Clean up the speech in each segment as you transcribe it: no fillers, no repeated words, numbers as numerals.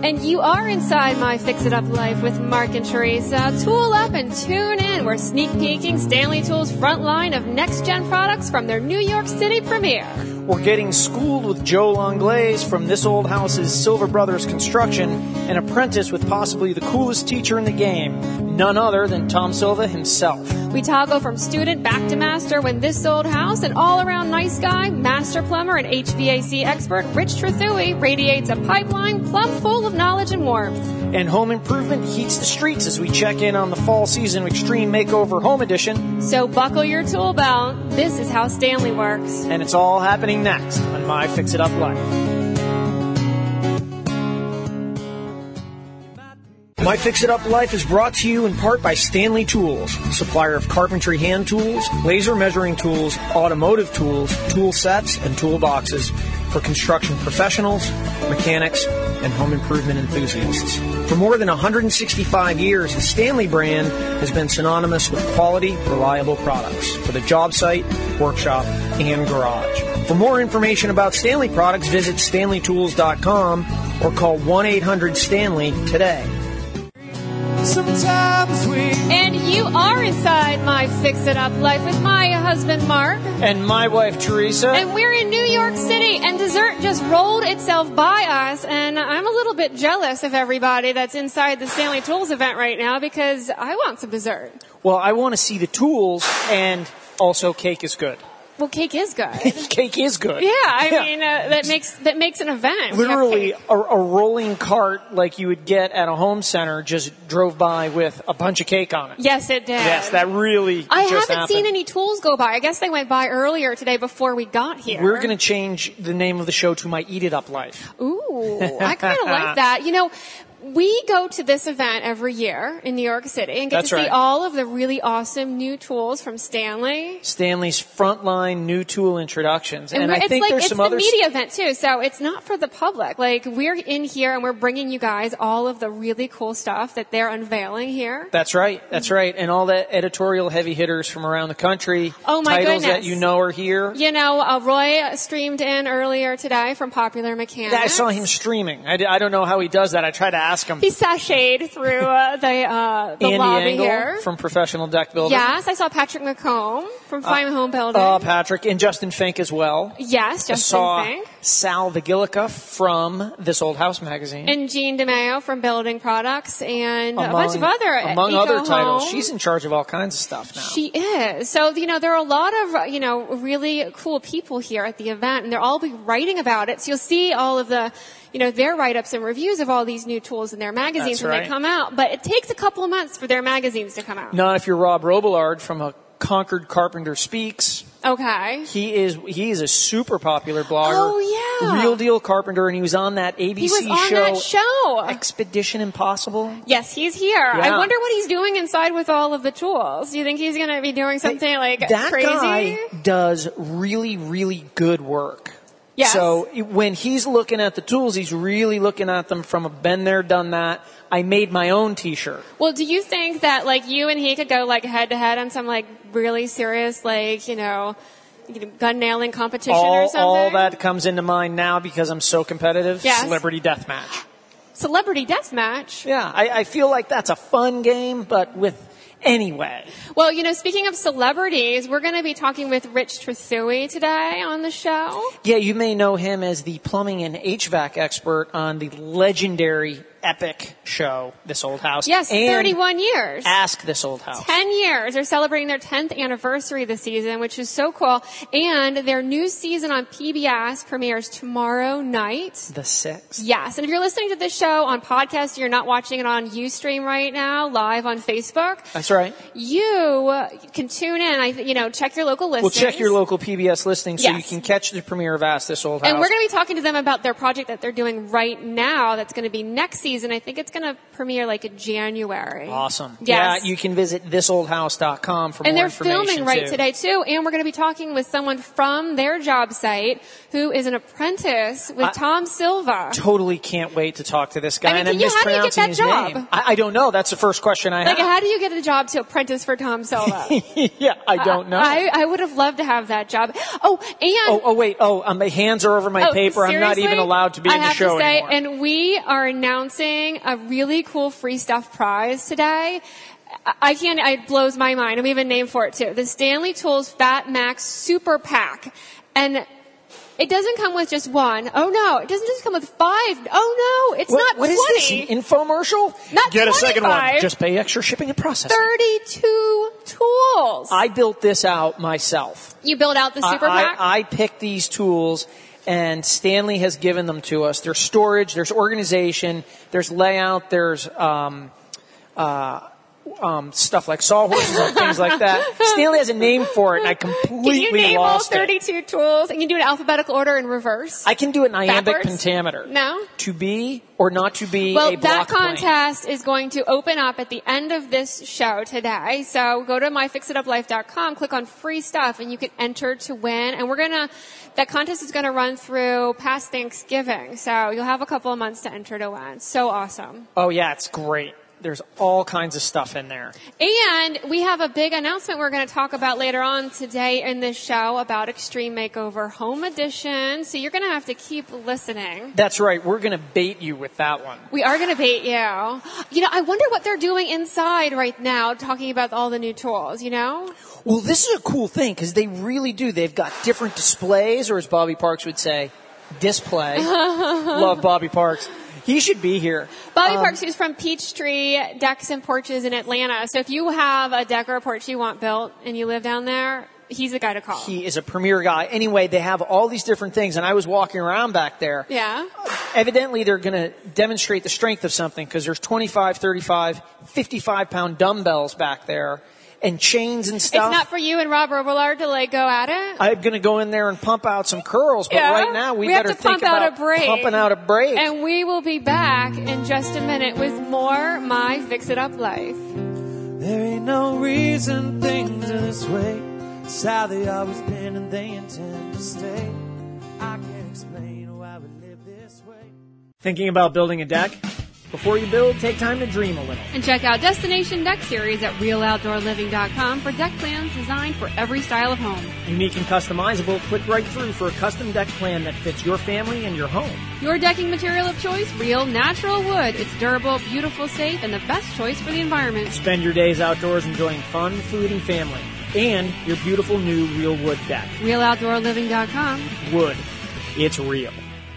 And you are inside my Fix It Up life with Mark and Teresa. Tool up and tune in. We're sneak peeking Stanley Tools' front line of next-gen products from their New York City premiere. We're getting schooled with Joe Langlaise from This Old House's Silver Brothers Construction, an apprentice with possibly the coolest teacher in the game, none other than Tom Silva himself. We toggle from student back to master when This Old House, an all-around nice guy, master plumber, and HVAC expert, Rich Trethewey, radiates a pipeline plumb full of knowledge and warmth. And Home Improvement heats the streets as we check in on the Fall Season Extreme Makeover Home Edition. So buckle your tool belt. This is how Stanley works. And it's all happening next on My Fix It Up Life. My Fix It Up Life is brought to you in part by Stanley Tools, supplier of carpentry hand tools, laser measuring tools, automotive tools, tool sets, and toolboxes for construction professionals, mechanics, and home improvement enthusiasts. For more than 165 years, the Stanley brand has been synonymous with quality, reliable products for the job site, workshop, and garage. For more information about Stanley products, visit StanleyTools.com or call 1-800-STANLEY today. And you are inside my Fix It Up life with my husband, Mark. And my wife, Teresa. And we're in New York City, and dessert just rolled itself by us, and I'm a little bit jealous of everybody that's inside the Stanley Tools event right now because I want some dessert. Well, I want to see the tools, and also cake is good. Well, cake is good. Cake is good. Yeah, I mean, that makes an event. Literally, a rolling cart like you would get at a home center just drove by with a bunch of cake on it. Yes, it did. Yes, that really I just haven't happened. seen any tools go by. I guess they went by earlier today before we got here. We're going to change the name of the show to My Eat It Up Life. Ooh, I kind of like that. You know, we go to this event every year in New York City and get to see all of the really awesome new tools from Stanley. Stanley's frontline new tool introductions. And I think there's some it's other... the media event too, so it's not for the public. Like, we're in here and we're bringing you guys all of the really cool stuff that they're unveiling here. That's right. That's right. And all the editorial heavy hitters from around the country. Oh, my titles goodness. that you know are here. You know, Roy streamed in earlier today from Popular Mechanics. Yeah, I saw him streaming. I don't know how he does that. I tried to ask him. He sashayed through the Andy lobby Engel here. From Professional Deck Building. Yes, I saw Patrick McComb from Fine Home Building. Patrick, and Justin Fink as well. Yes, Justin Fink. Sal Vigilica from This Old House magazine. And Jean DeMeo from Building Products and a bunch of other Among Eco other titles. Home. She's in charge of all kinds of stuff now. She is. So, you know, there are a lot of, you know, really cool people here at the event, and they'll all be writing about it. So you'll see all of the, you know, their write-ups and reviews of all these new tools in their magazines when they come out. But it takes a couple of months for their magazines to come out. Not if you're Rob Robillard from A Concord Carpenter Speaks. Okay. He is a super popular blogger. Oh, yeah. Real deal carpenter, and he was on that ABC He was on that show. Expedition Impossible. Yes, he's here. Yeah. I wonder what he's doing inside with all of the tools. Do you think he's going to be doing something like that crazy? That guy does really, really good work. Yes. So when he's looking at the tools, he's really looking at them from a been there, done that. I made my own t-shirt. Well, do you think that like you and he could go like head to head on some like really serious like, you know, gun nailing competition or something? All that comes into mind now because I'm so competitive. Yes. Celebrity Deathmatch. Celebrity Deathmatch? Yeah, I feel like that's a fun game, but with anyway. Well, you know, speaking of celebrities, we're going to be talking with Rich Trethewey today on the show. Yeah, you may know him as the plumbing and HVAC expert on the legendary epic show, This Old House. Yes, and 31 years. Ask This Old House. 10 years. They're celebrating their 10th anniversary this season, which is so cool. And their new season on PBS premieres tomorrow night. The 6th. Yes. And if you're listening to this show on podcast, you're not watching it on Ustream right now, live on Facebook. That's right. You can tune in. Check your local listings. Well, check your local PBS listings so Yes. you can catch the premiere of Ask This Old House. And we're going to be talking to them about their project that they're doing right now that's going to be next season. I think it's going to premiere like in January. Awesome. Yes. Yeah, you can visit thisoldhouse.com for and more information. And they're filming right today too. And we're going to be talking with someone from their job site who is an apprentice with Tom Silva. Totally can't wait to talk to this guy. I mean, and I'm how do you get mispronouncing that his job? name. I don't know. That's the first question I have. Like, how do you get a job to apprentice for Tom Silva? Yeah, I don't know. I would have loved to have that job. Oh, and... wait. My hands are over my paper. Seriously? I'm not even allowed to be in the show anymore. And we are announcing announcing a really cool free stuff prize today. It blows my mind. I'm even named for it too. The Stanley Tools Fat Max Super Pack. And it doesn't come with just one. Oh no, it doesn't just come with 5. Oh no, it's not 20. What is this, an infomercial? Not Get 25. a second one. Just pay extra shipping and processing. 32 tools. I built this out myself. You built out the super pack? I picked these tools, and Stanley has given them to us. There's storage, there's organization, there's layout, there's stuff like sawhorses and things like that. Stanley has a name for it, and I completely Can you name all lost 32 tools? And you do it in alphabetical order in reverse? I can do an iambic Backwards? pentameter. No? To be or not to be Well, a block that contest is going to open up at the end of this show today. So go to myfixituplife.com, click on free stuff, and you can enter to win. And that contest is going to run through past Thanksgiving. So you'll have a couple of months to enter to win. So awesome. Oh yeah, it's great. There's all kinds of stuff in there. And we have a big announcement we're going to talk about later on today in this show about Extreme Makeover Home Edition. So you're going to have to keep listening. That's right. We're going to bait you with that one. We are going to bait you. I wonder what they're doing inside right now, talking about all the new tools, Well, this is a cool thing because they really do. They've got different displays, or as Bobby Parks would say, display. Love Bobby Parks. He should be here. Bobby Parks, who's from Peachtree Decks and Porches in Atlanta. So if you have a deck or a porch you want built and you live down there, he's the guy to call. He is a premier guy. Anyway, they have all these different things, and I was walking around back there. Yeah. Evidently, they're going to demonstrate the strength of something because there's 25, 35, 55-pound dumbbells back there. And chains and stuff. It's not for you and Rob Robillard to go at it? I'm going to go in there and pump out some curls, but right now we better think about pumping out a break. And we will be back in just a minute with more My Fix It Up Life. There ain't no reason things are this way. It's how they always been and they intend to stay. I can't explain why we live this way. Thinking about building a deck? Before you build, take time to dream a little. And check out Destination Deck Series at RealOutdoorLiving.com for deck plans designed for every style of home. Unique and customizable, click right through for a custom deck plan that fits your family and your home. Your decking material of choice, real, natural wood. It's durable, beautiful, safe, and the best choice for the environment. Spend your days outdoors enjoying fun, food, and family. And your beautiful new real wood deck. RealOutdoorLiving.com. Wood. It's real.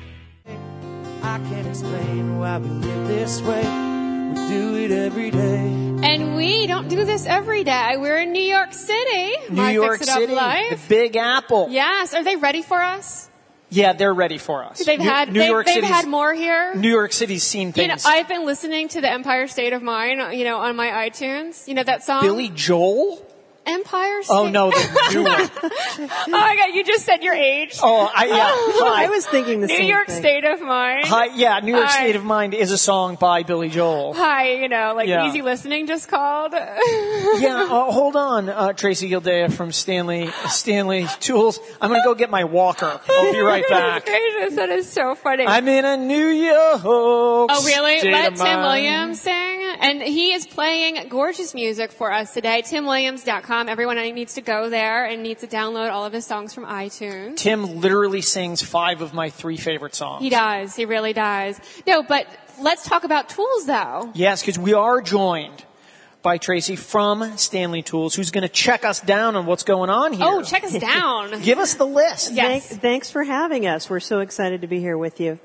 I can't explain why we live this way. We do it every day. And we don't do this every day. We're in New York City. New York City, the Big Apple. Yes. Are they ready for us? Yeah, they're ready for us. They've had more here. New York City's seen things. I've been listening to the Empire State of Mind, on my iTunes. That song? Billy Joel? Empire State. Oh no, the new one. Oh my God, you just said your age. I was thinking the same thing. New York State of Mind. New York State of Mind is a song by Billy Joel. Easy listening just called. Hold on, Tracy Gildea from Stanley Tools. I'm going to go get my walker. I'll be right back. Gracious, that is so funny. I'm in a New York. Oh really? State Let of Tim mind. Williams sing. And he is playing gorgeous music for us today. TimWilliams.com. Everyone needs to go there and needs to download all of his songs from iTunes. Tim literally sings 5 of my 3 favorite songs. He does. He really does. No, but let's talk about tools though. Yes, because we are joined by Tracy from Stanley Tools, who's going to check us down on what's going on here. Oh, check us down. Give us the list. Yes. Thanks for having us. We're so excited to be here with you.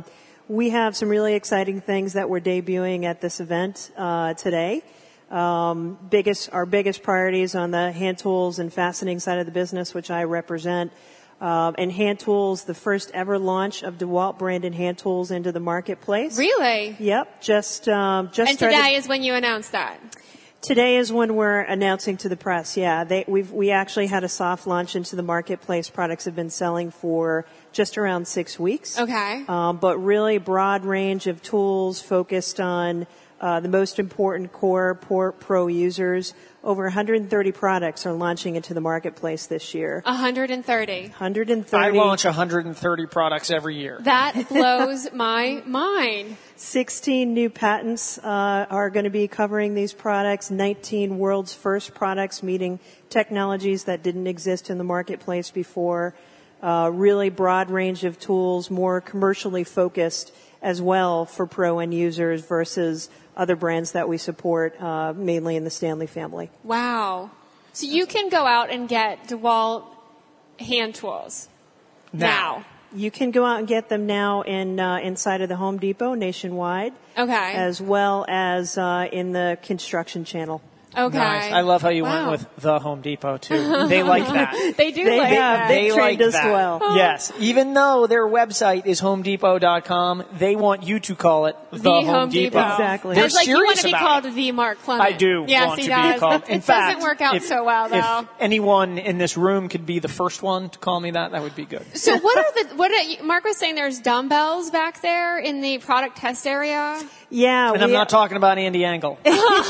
We have some really exciting things that we're debuting at this event today. Our biggest priorities on the hand tools and fastening side of the business, which I represent. And hand tools, the first ever launch of DeWalt branded hand tools into the marketplace. Really? Yep. And today is when you announced that. Today is when we're announcing to the press. Yeah, we actually had a soft launch into the marketplace. Products have been selling for just around 6 weeks. Okay. But really broad range of tools focused on the most important core pro users. Over 130 products are launching into the marketplace this year. 130. 130. I launch 130 products every year. That blows my mind. 16 new patents are going to be covering these products. 19 world's first products meeting technologies that didn't exist in the marketplace before. Really broad range of tools, more commercially focused as well for pro end users versus other brands that we support, mainly in the Stanley family. Wow. So you can go out and get DeWalt hand tools now. You can go out and get them now inside of the Home Depot nationwide. Okay. As well as in the construction channel. Okay. Nice. I love how you went with the Home Depot too. They like that. They do like that. They like us that. well. Yes. Even though their website is homedepot.com, they want you to call it the Home Depot. Exactly. They're It's like you want to be serious called about it. the Mark Clement. I do want to be called. In It fact, doesn't work out so well, though. If anyone in this room could be the first one to call me that would be good. So Mark was saying there's dumbbells back there in the product test area? Yeah. And I'm not talking about Andy Angle.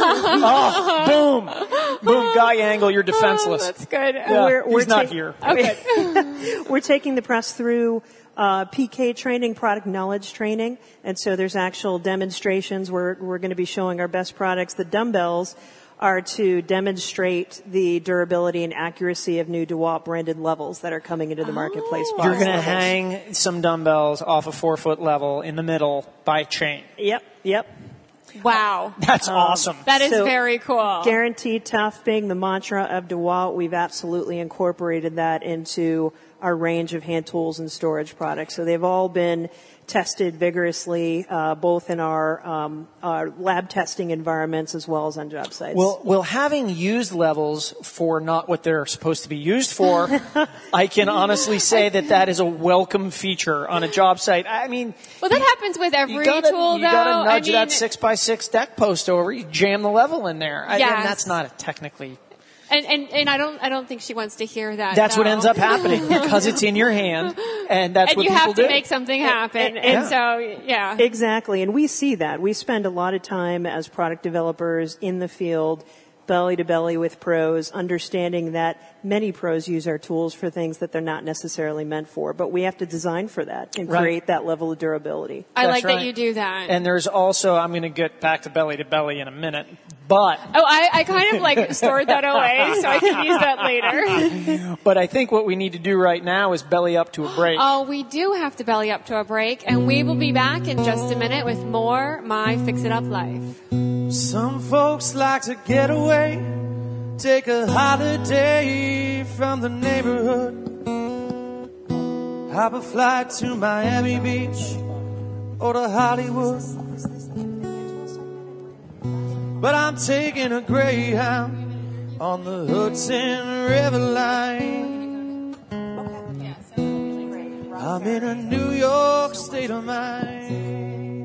Oh, boom. Boom, Guy Angle, you're defenseless. Oh, that's good. Yeah, he's not here. Okay. We're taking the press through PK training, product knowledge training, and so there's actual demonstrations. We're going to be showing our best products. The dumbbells are to demonstrate the durability and accuracy of new DeWalt branded levels that are coming into the marketplace. You're going to hang some dumbbells off a 4-foot level in the middle by chain. Yep. Wow. That's awesome. That is very cool. Guaranteed tough being the mantra of DeWalt. We've absolutely incorporated that into our range of hand tools and storage products. So they've all been tested vigorously, both in our lab testing environments as well as on job sites. Well, having used levels for not what they're supposed to be used for, I can honestly say that is a welcome feature on a job site. I mean, well, that happens with every tool, though. You gotta nudge that 6x6 deck post over. You jam the level in there. Yes. And that's not a technically. And I don't think she wants to hear that. That's though. what ends up happening because it's in your hand, and that's what people do. And you have to make something happen, yeah. Exactly, and we see that. We spend a lot of time as product developers in the field, belly to belly with pros, understanding that many pros use our tools for things that they're not necessarily meant for, but we have to design for that and create that level of durability. I That's like right. that you do that. And there's also, I'm going to get back to belly in a minute, but... Oh, I kind of like stored that away so I can use that later. But I think what we need to do right now is belly up to a break. Oh, we do have to belly up to a break, and we will be back in just a minute with more My Fix It Up Life. Some folks like to get away, take a holiday from the neighborhood, hop a flight to Miami Beach or to Hollywood. But I'm taking a Greyhound on the Hudson River line. I'm in a New York state of mind.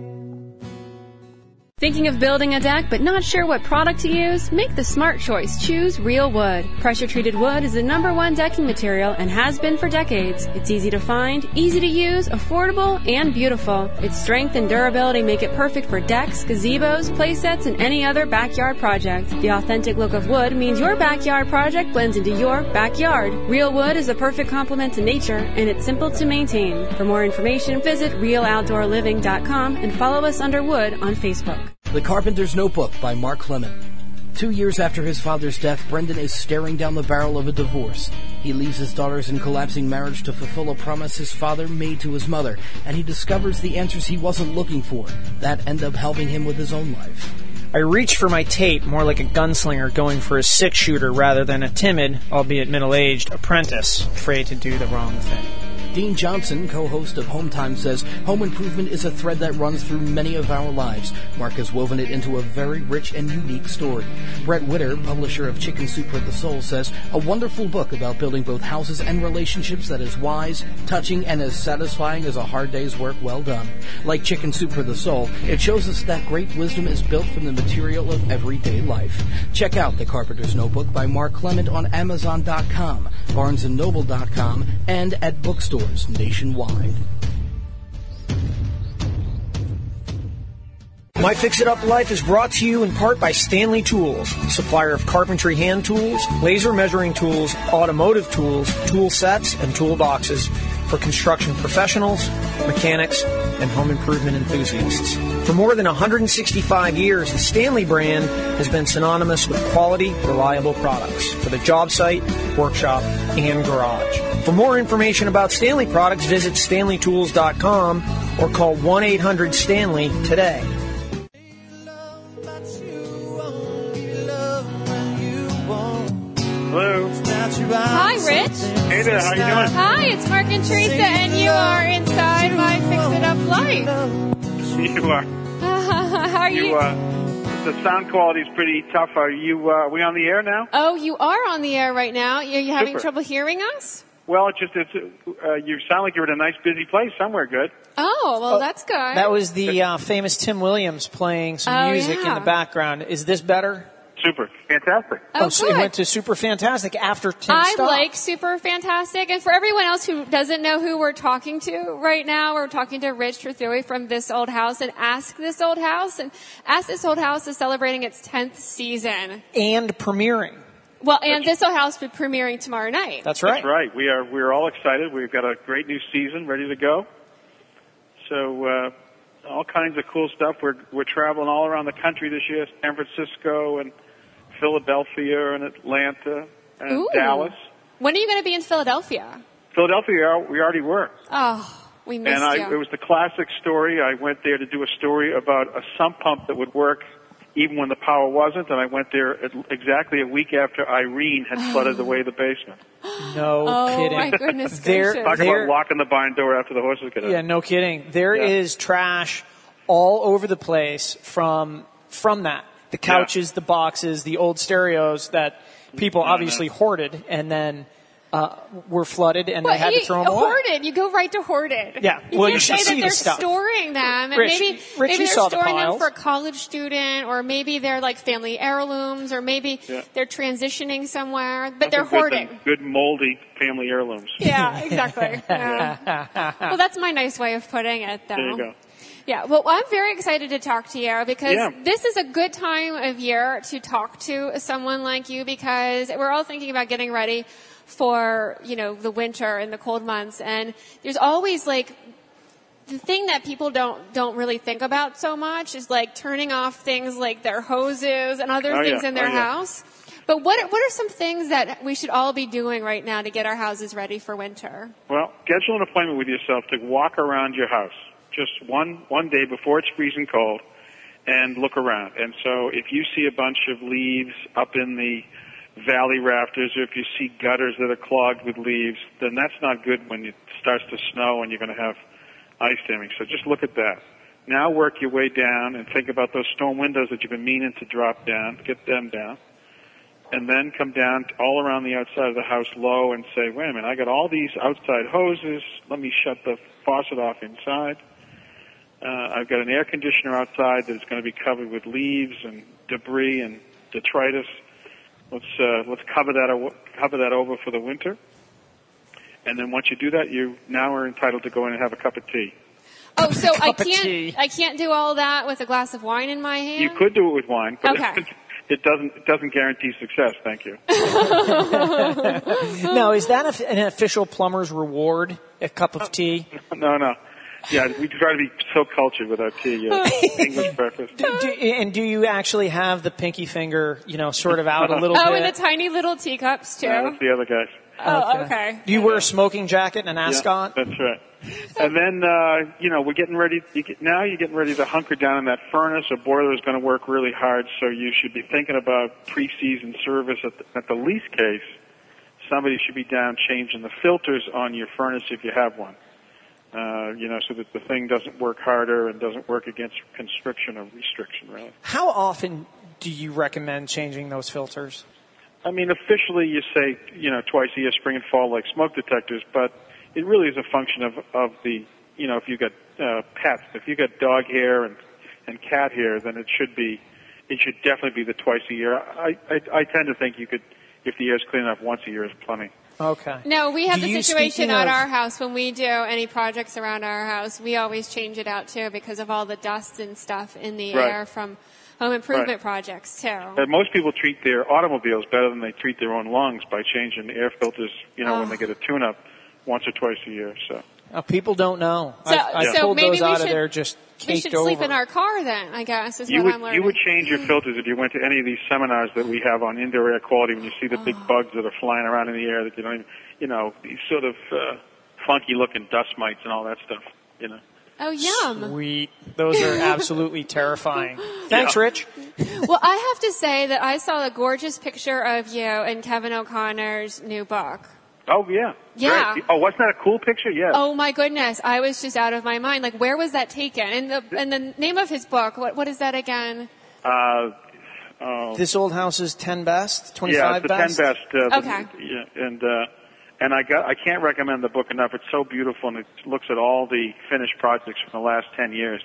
Thinking of building a deck but not sure what product to use? Make the smart choice. Choose Real Wood. Pressure-treated wood is the #1 decking material and has been for decades. It's easy to find, easy to use, affordable, and beautiful. Its strength and durability make it perfect for decks, gazebos, playsets, and any other backyard project. The authentic look of wood means your backyard project blends into your backyard. Real Wood is a perfect complement to nature, and it's simple to maintain. For more information, visit realoutdoorliving.com and follow us under Wood on Facebook. The Carpenter's Notebook by Mark Clement. 2 years after his father's death, Brendan is staring down the barrel of a divorce. He leaves his daughters in collapsing marriage to fulfill a promise his father made to his mother, and he discovers the answers he wasn't looking for that end up helping him with his own life. I reached for my tape more like a gunslinger going for a 6-shooter rather than a timid, albeit middle-aged, apprentice afraid to do the wrong thing. Dean Johnson, co-host of Home Time, says home improvement is a thread that runs through many of our lives. Mark has woven it into a very rich and unique story. Brett Witter, publisher of Chicken Soup for the Soul, says a wonderful book about building both houses and relationships that is wise, touching, and as satisfying as a hard day's work well done. Like Chicken Soup for the Soul, it shows us that great wisdom is built from the material of everyday life. Check out The Carpenter's Notebook by Mark Clement on Amazon.com, BarnesandNoble.com, and at bookstores nationwide. My Fix It Up Life is brought to you in part by Stanley Tools, supplier of carpentry hand tools, laser measuring tools, automotive tools, tool sets, and toolboxes. for construction professionals, mechanics, and home improvement enthusiasts. For more than 165 years, the Stanley brand has been synonymous with quality, reliable products for the job site, workshop, and garage. For more information about Stanley products, visit StanleyTools.com or call 1-800-STANLEY today. Hello. Hi, Rich. Hey there, how you doing? Hi, it's Mark and Teresa, and you are inside my Fix-It-Up life. You are. How are you? The sound quality is pretty tough. Are we on the air now? Oh, you are on the air right now. Are you having Super. trouble hearing us? Well, you sound like you're in a nice busy place somewhere good. Oh, well, that's good. That was the famous Tim Williams playing some music in the background. Is this better? Super. Fantastic. Oh, so it went to Super Fantastic after Tim I stopped. like Super Fantastic. And for everyone else who doesn't know who we're talking to right now, we're talking to Rich Trethewey from This Old House and Ask This Old House. And Ask This Old House is celebrating its 10th season. And premiering. Well, and This Old House will be premiering tomorrow night. That's right. That's right. We're all excited. We've got a great new season ready to go. So, all kinds of cool stuff. We're traveling all around the country this year. San Francisco and Philadelphia and Atlanta and Dallas. When are you going to be in Philadelphia? Philadelphia, we already were. Oh, we missed you. It was the classic story. I went there to do a story about a sump pump that would work even when the power wasn't, and I went there exactly a week after Irene had flooded away the basement. No kidding. Oh, my goodness gracious. Talk about locking the barn door after the horses get out. Yeah, no kidding. There is trash all over the place from that. The couches, the boxes, the old stereos that people obviously hoarded and then were flooded and they had to throw them away. Hoarded. You go right to hoarded. Yeah. You you should say see that they're the stuff. storing them, and Rich, maybe you they're saw the storing them piles. for a college student, or maybe they're like family heirlooms, or maybe they're transitioning somewhere, but they're hoarding. Good moldy family heirlooms. Yeah, exactly. Yeah. Well, that's my nice way of putting it, though. There you go. Yeah, well, I'm very excited to talk to you because this is a good time of year to talk to someone like you because we're all thinking about getting ready for, the winter and the cold months. And there's always like the thing that people don't really think about so much is like turning off things like their hoses and other things in their house. But what are some things that we should all be doing right now to get our houses ready for winter? Well, schedule an appointment with yourself to walk around your house. Just one day before it's freezing cold and look around. And so if you see a bunch of leaves up in the valley rafters or if you see gutters that are clogged with leaves, then that's not good when it starts to snow and you're going to have ice damming. So just look at that. Now work your way down and think about those storm windows that you've been meaning to drop down, get them down. And then come down all around the outside of the house low and say, wait a minute, I got all these outside hoses. Let me shut the faucet off inside. I've got an air conditioner outside that's going to be covered with leaves and debris and detritus. Let's cover that over for the winter. And then once you do that, you now are entitled to go in and have a cup of tea. Oh, so I can't do all that with a glass of wine in my hand? You could do it with wine, but okay. It doesn't guarantee success. Thank you. Now, is that an official plumber's reward? A cup of tea? No. Yeah, we try to be so cultured with our tea. English breakfast. Do you actually have the pinky finger, sort of out a little bit? Oh, and the tiny little teacups too. That's the other guys. Oh, okay. Do you wear a smoking jacket and an ascot? Yeah, that's right. And then, we're getting ready. You're getting ready to hunker down in that furnace. A boiler is going to work really hard, so you should be thinking about pre-season service. At the least case, somebody should be down changing the filters on your furnace if you have one. So that the thing doesn't work harder and doesn't work against constriction or restriction, really. How often do you recommend changing those filters? I mean, officially you say, twice a year, spring and fall, like smoke detectors, but it really is a function of the, if you got pets, if you got dog hair and cat hair, then it should definitely be the twice a year. I tend to think you could, if the air's clean enough, once a year is plenty. Okay. No, we have the situation at our house when we do any projects around our house. We always change it out too because of all the dust and stuff in the air from home improvement projects too. Most people treat their automobiles better than they treat their own lungs by changing air filters, when they get a tune-up. once or twice a year. So people don't know. So, I pulled maybe those out of there just caked we should over. sleep in our car then, I guess, is you what I'm learning. would change your filters if you went to any of these seminars that we have on indoor air quality. When you see the big bugs that are flying around in the air that you don't even, these sort of funky looking dust mites and all that stuff. Oh, yum. Sweet. Those are absolutely terrifying. Thanks, Rich. Well, I have to say that I saw a gorgeous picture of you in Kevin O'Connor's new book. Oh, yeah. Yeah. Great. Oh, wasn't that a cool picture? Yeah. Oh, my goodness. I was just out of my mind. Like, where was that taken? And the name of his book, what is that again? This Old House is 10 Best? 25 Best? Yeah, the 10 Best. Okay. Yeah, and I can't recommend the book enough. It's so beautiful, and it looks at all the finished projects from the last 10 years.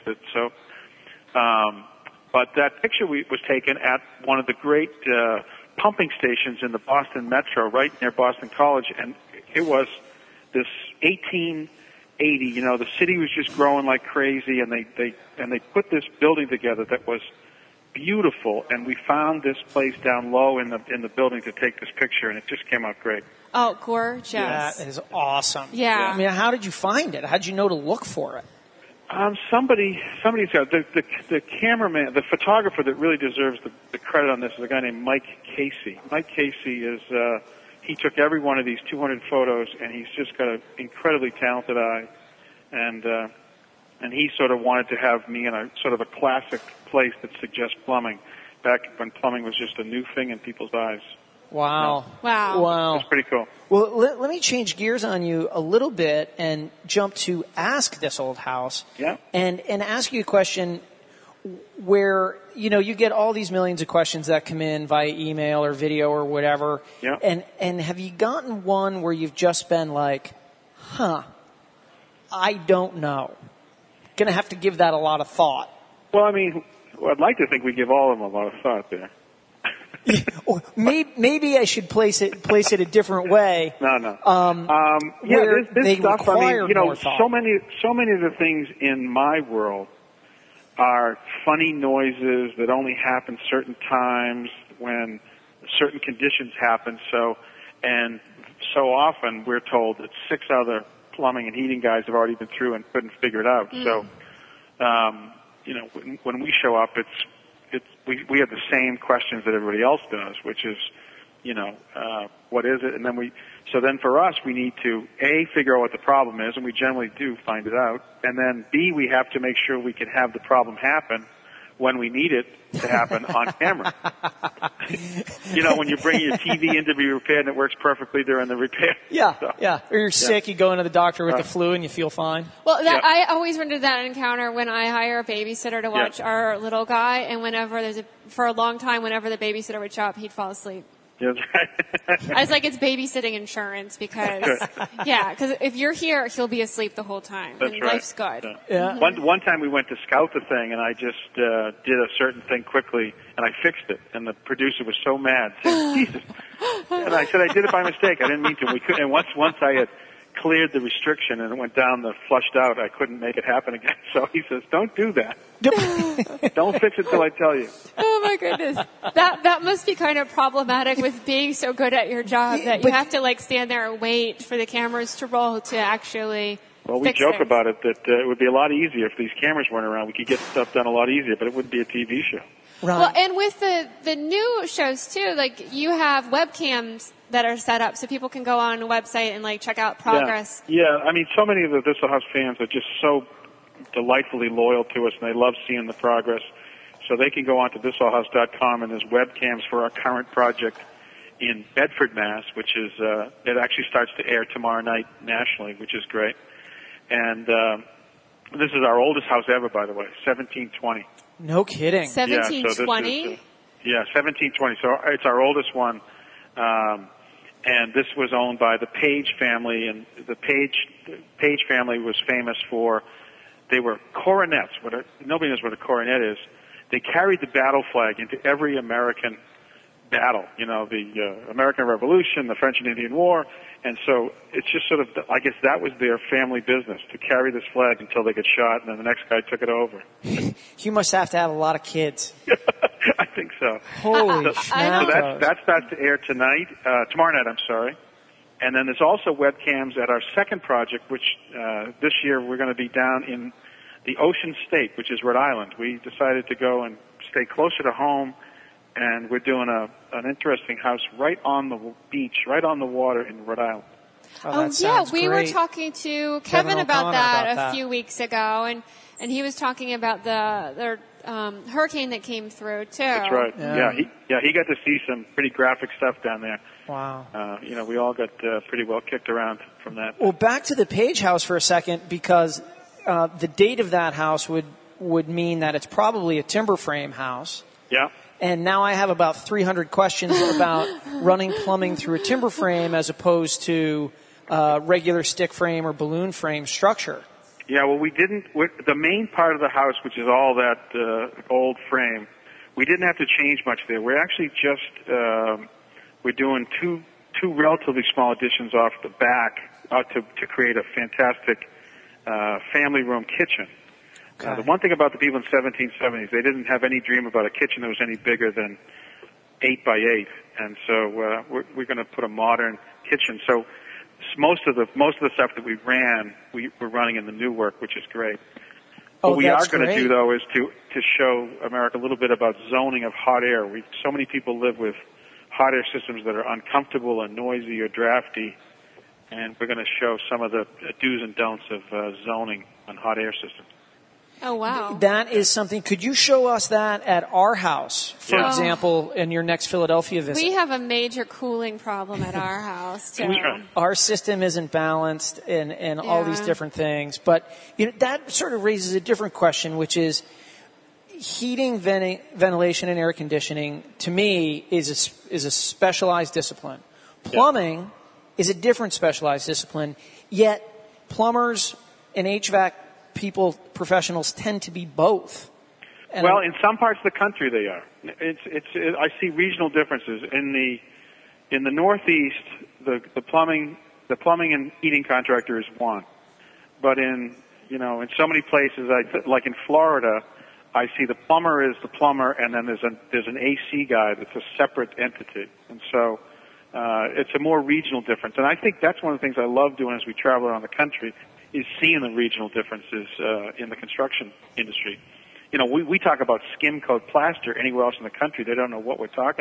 But that picture was taken at one of the great pumping stations in the Boston Metro, right near Boston College, and it was this 1880. The city was just growing like crazy, and they put this building together that was beautiful, and we found this place down low in the building to take this picture, and it just came out great. Oh, gorgeous. That is awesome. Yeah. I mean, how did you find it? How did you know to look for it? Somebody's got the cameraman, the photographer that really deserves the credit on this is a guy named Mike Casey. Mike Casey is, he took every one of these 200 photos, and he's just got an incredibly talented eye, and he sort of wanted to have me in a sort of a classic place that suggests plumbing, back when plumbing was just a new thing in people's eyes. Wow. Wow. Wow. It's pretty cool. Well, let me change gears on you a little bit and jump to Ask This Old House. Yeah. And ask you a question where, you get all these millions of questions that come in via email or video or whatever. Yeah. And have you gotten one where you've just been like, I don't know. Gonna have to give that a lot of thought. Well, I mean, I'd like to think we give all of them a lot of thought there. Maybe I should place it a different way. No. Where this they stuff. require more thought. so many of the things in my world are funny noises that only happen certain times when certain conditions happen. So often we're told that 6 other plumbing and heating guys have already been through and couldn't figure it out. So, when we show up, we have the same questions that everybody else does, which is, what is it? And then for us, we need to A, figure out what the problem is, and we generally do find it out. And then B, we have to make sure we can have the problem happen when we need it to happen on camera. When you bring your TV in to be repaired and it works perfectly during the repair. Yeah, yeah. Or you're sick, you go into the doctor with the flu and you feel fine. Well, I always run into that encounter when I hire a babysitter to watch our little guy, and for a long time, whenever the babysitter would show up, he'd fall asleep. That's right. I was like, it's babysitting insurance because if you're here, he'll be asleep the whole time. That's and right. Life's good. Yeah. One time we went to scout the thing, and I just did a certain thing quickly, and I fixed it. And the producer was so mad, saying, "Jesus!" And I said, "I did it by mistake. I didn't mean to." We couldn't. And once I had cleared the restriction and it went down the flushed out, I couldn't make it happen again. So he says, "Don't do that. Don't fix it till I tell you." Oh my goodness. That must be kind of problematic with being so good at your job that you have to stand there and wait for the cameras to roll to actually Well, we joke about it that it would be a lot easier if these cameras weren't around. We could get stuff done a lot easier, but it wouldn't be a TV show. Right. Well, and with the new shows too, you have webcams that are set up so people can go on a website and check out progress. Yeah. I mean, so many of the This Old House fans are just so delightfully loyal to us, and they love seeing the progress. So they can go on to thisoldhouse.com, and there's webcams for our current project in Bedford, Mass, which is it actually starts to air tomorrow night nationally, which is great. And this is our oldest house ever, by the way, 1720. No kidding. 1720? Yeah, 1720. So it's our oldest one. And this was owned by the Page family, and the Page family was famous for, they were coronets. Nobody knows what a coronet is. They carried the battle flag into every American battle, the American Revolution, the French and Indian War. And so it's just sort of, I guess that was their family business, to carry this flag until they get shot, and then the next guy took it over. You must have to have a lot of kids. I think so. Holy So that starts to air tomorrow night, I'm sorry. And then there's also webcams at our second project, which this year we're going to be down in the Ocean State, which is Rhode Island. We decided to go and stay closer to home, and we're doing an interesting house right on the beach, right on the water in Rhode Island. Oh yeah, we were talking to Kevin about that a few weeks ago, and he was talking about the hurricane that came through too. That's right. Yeah, he got to see some pretty graphic stuff down there. Wow. We all got pretty well kicked around from that. Well, back to the Page house for a second, because the date of that house would mean that it's probably a timber frame house. Yeah. And now I have about 300 questions about running plumbing through a timber frame as opposed to regular stick frame or balloon frame structure. Yeah, well, the main part of the house, which is all that old frame, we didn't have to change much there. We're actually just, we're doing two relatively small additions off the back to create a fantastic family room kitchen. The one thing about the people in the 1770s, they didn't have any dream about a kitchen that was any bigger than 8 by 8, and so we're going to put a modern kitchen. So most of the stuff that we're running in the new work, which is great. What we are going to do, though, is to show America a little bit about zoning of hot air. So many people live with hot air systems that are uncomfortable and noisy or drafty, and we're going to show some of the do's and don'ts of zoning on hot air systems. Oh, wow. That is something. Could you show us that at our house, for example, in your next Philadelphia visit? We have a major cooling problem at our house, too. Our system isn't balanced and all these different things. But that sort of raises a different question, which is heating, ventilation, and air conditioning, to me, is a specialized discipline. Plumbing is a different specialized discipline, yet plumbers and HVAC professionals tend to be both. And well, in some parts of the country they are. I see regional differences. In the Northeast, the plumbing and heating contractor is one. But in so many places, like in Florida, I see the plumber is the plumber, and then there's an AC guy that's a separate entity. And so it's a more regional difference. And I think that's one of the things I love doing as we travel around the country, is seeing the regional differences in the construction industry. We talk about skim coat plaster anywhere else in the country. They don't know what we're talking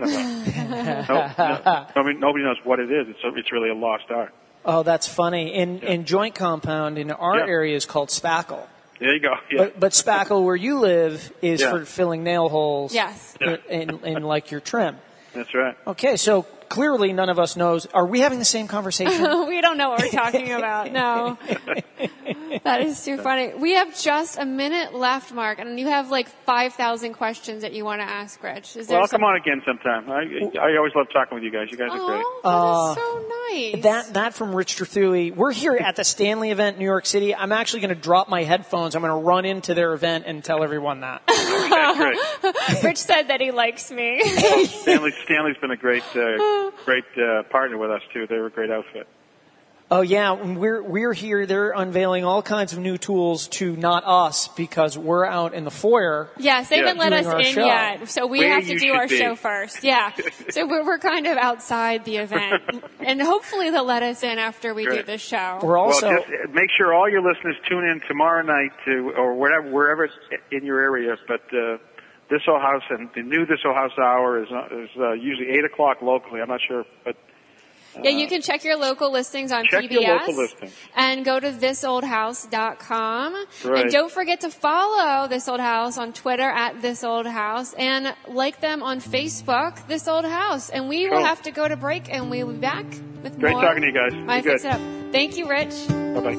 about. Nobody knows what it is. It's really a lost art. Oh, that's funny. In joint compound in our area is called spackle. There you go. Yeah. But spackle where you live is for filling nail holes. Yes. In like your trim. That's right. Okay, so clearly none of us knows. Are we having the same conversation? We don't know what we're talking about. No. That is too funny. We have just a minute left, Mark, and you have like 5,000 questions that you want to ask Rich. Come on again sometime. I always love talking with you guys. You guys are great. That is so nice. That from Rich Terthui. We're here at the Stanley event in New York City. I'm actually going to drop my headphones. I'm going to run into their event and tell everyone that. Great. Rich said that he likes me. Stanley's been a great partner with us too. They were a great outfit. Oh yeah, we're here. They're unveiling all kinds of new tools to not us because we're out in the foyer. Yes, they haven't let us in yet, so we have to do our show first. Yeah, so we're kind of outside the event, and hopefully they'll let us in after we do the show. We're also just make sure all your listeners tune in tomorrow night or wherever it's in your area. But This Old House and the new This Old House hour is usually 8:00 locally. I'm not sure, but. Yeah, you can check your local listings on PBS. Your local listings. And go to thisoldhouse.com. Right. And don't forget to follow This Old House on Twitter at This Old House and like them on Facebook, This Old House. And we will have to go to break and we'll be back with more. Great talking to you guys. My Fix It Up. Thank you, Rich. Bye-bye.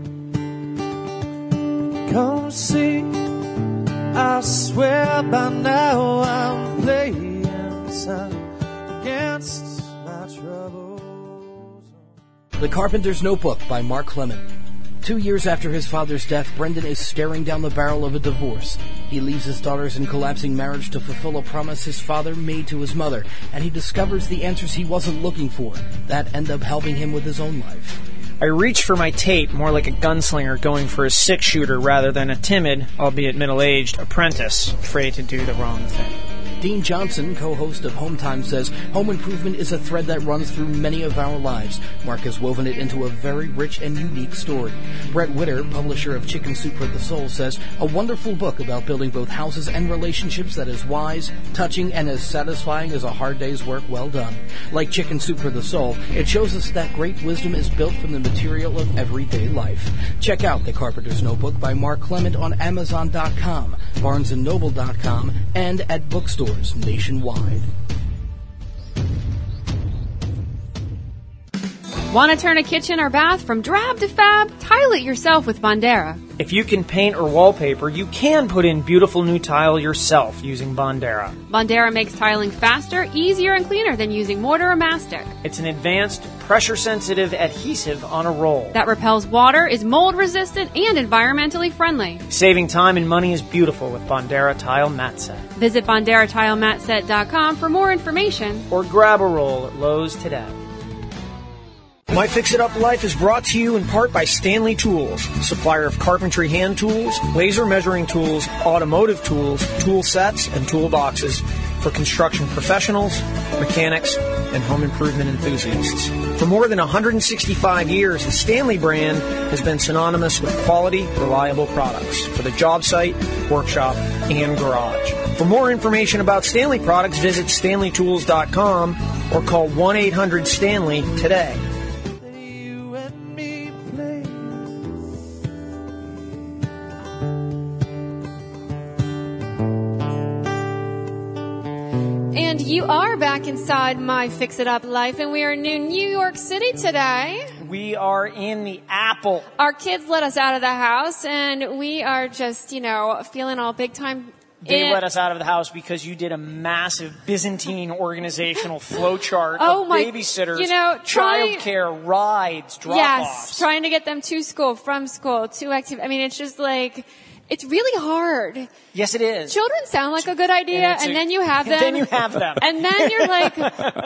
Come see, I swear by now I'm playing some against my trouble. The Carpenter's Notebook by Mark Clement. 2 years after his father's death, Brendan is staring down the barrel of a divorce. He leaves his daughters in collapsing marriage to fulfill a promise his father made to his mother, and he discovers the answers he wasn't looking for that end up helping him with his own life. I reached for my tape more like a gunslinger going for a six-shooter rather than a timid, albeit middle-aged, apprentice afraid to do the wrong thing. Dean Johnson, co-host of Home Time, says home improvement is a thread that runs through many of our lives. Mark has woven it into a very rich and unique story. Brett Witter, publisher of Chicken Soup for the Soul, says a wonderful book about building both houses and relationships that is wise, touching, and as satisfying as a hard day's work well done. Like Chicken Soup for the Soul, it shows us that great wisdom is built from the material of everyday life. Check out The Carpenter's Notebook by Mark Clement on Amazon.com, BarnesandNoble.com, and at bookstores nationwide. Want to turn a kitchen or bath from drab to fab? Tile it yourself with Bondera. If you can paint or wallpaper, you can put in beautiful new tile yourself using Bondera. Bondera makes tiling faster, easier, and cleaner than using mortar or mastic. It's an advanced, pressure-sensitive adhesive on a roll That repels water, is mold-resistant, and environmentally friendly. Saving time and money is beautiful with Bondera Tile Mat Set. Visit BonderaTileMatSet.com for more information. Or grab a roll at Lowe's today. My Fix-It-Up Life is brought to you in part by Stanley Tools, supplier of carpentry hand tools, laser measuring tools, automotive tools, tool sets, and toolboxes for construction professionals, mechanics, and home improvement enthusiasts. For more than 165 years, the Stanley brand has been synonymous with quality, reliable products for the job site, workshop, and garage. For more information about Stanley products, visit StanleyTools.com or call 1-800-STANLEY today. And you are back inside My Fix-It-Up Life, and we are in New York City today. We are in the Apple. Our kids let us out of the house, and we are just, feeling all big time. They let us out of the house because you did a massive Byzantine organizational flowchart of babysitters, childcare, rides, drop-offs. Yes, trying to get them to school, from school, to activity. I mean, it's just like, it's really hard. Yes, it is. Children sound like a good idea, and then you have them. And then you have them. And then you're like,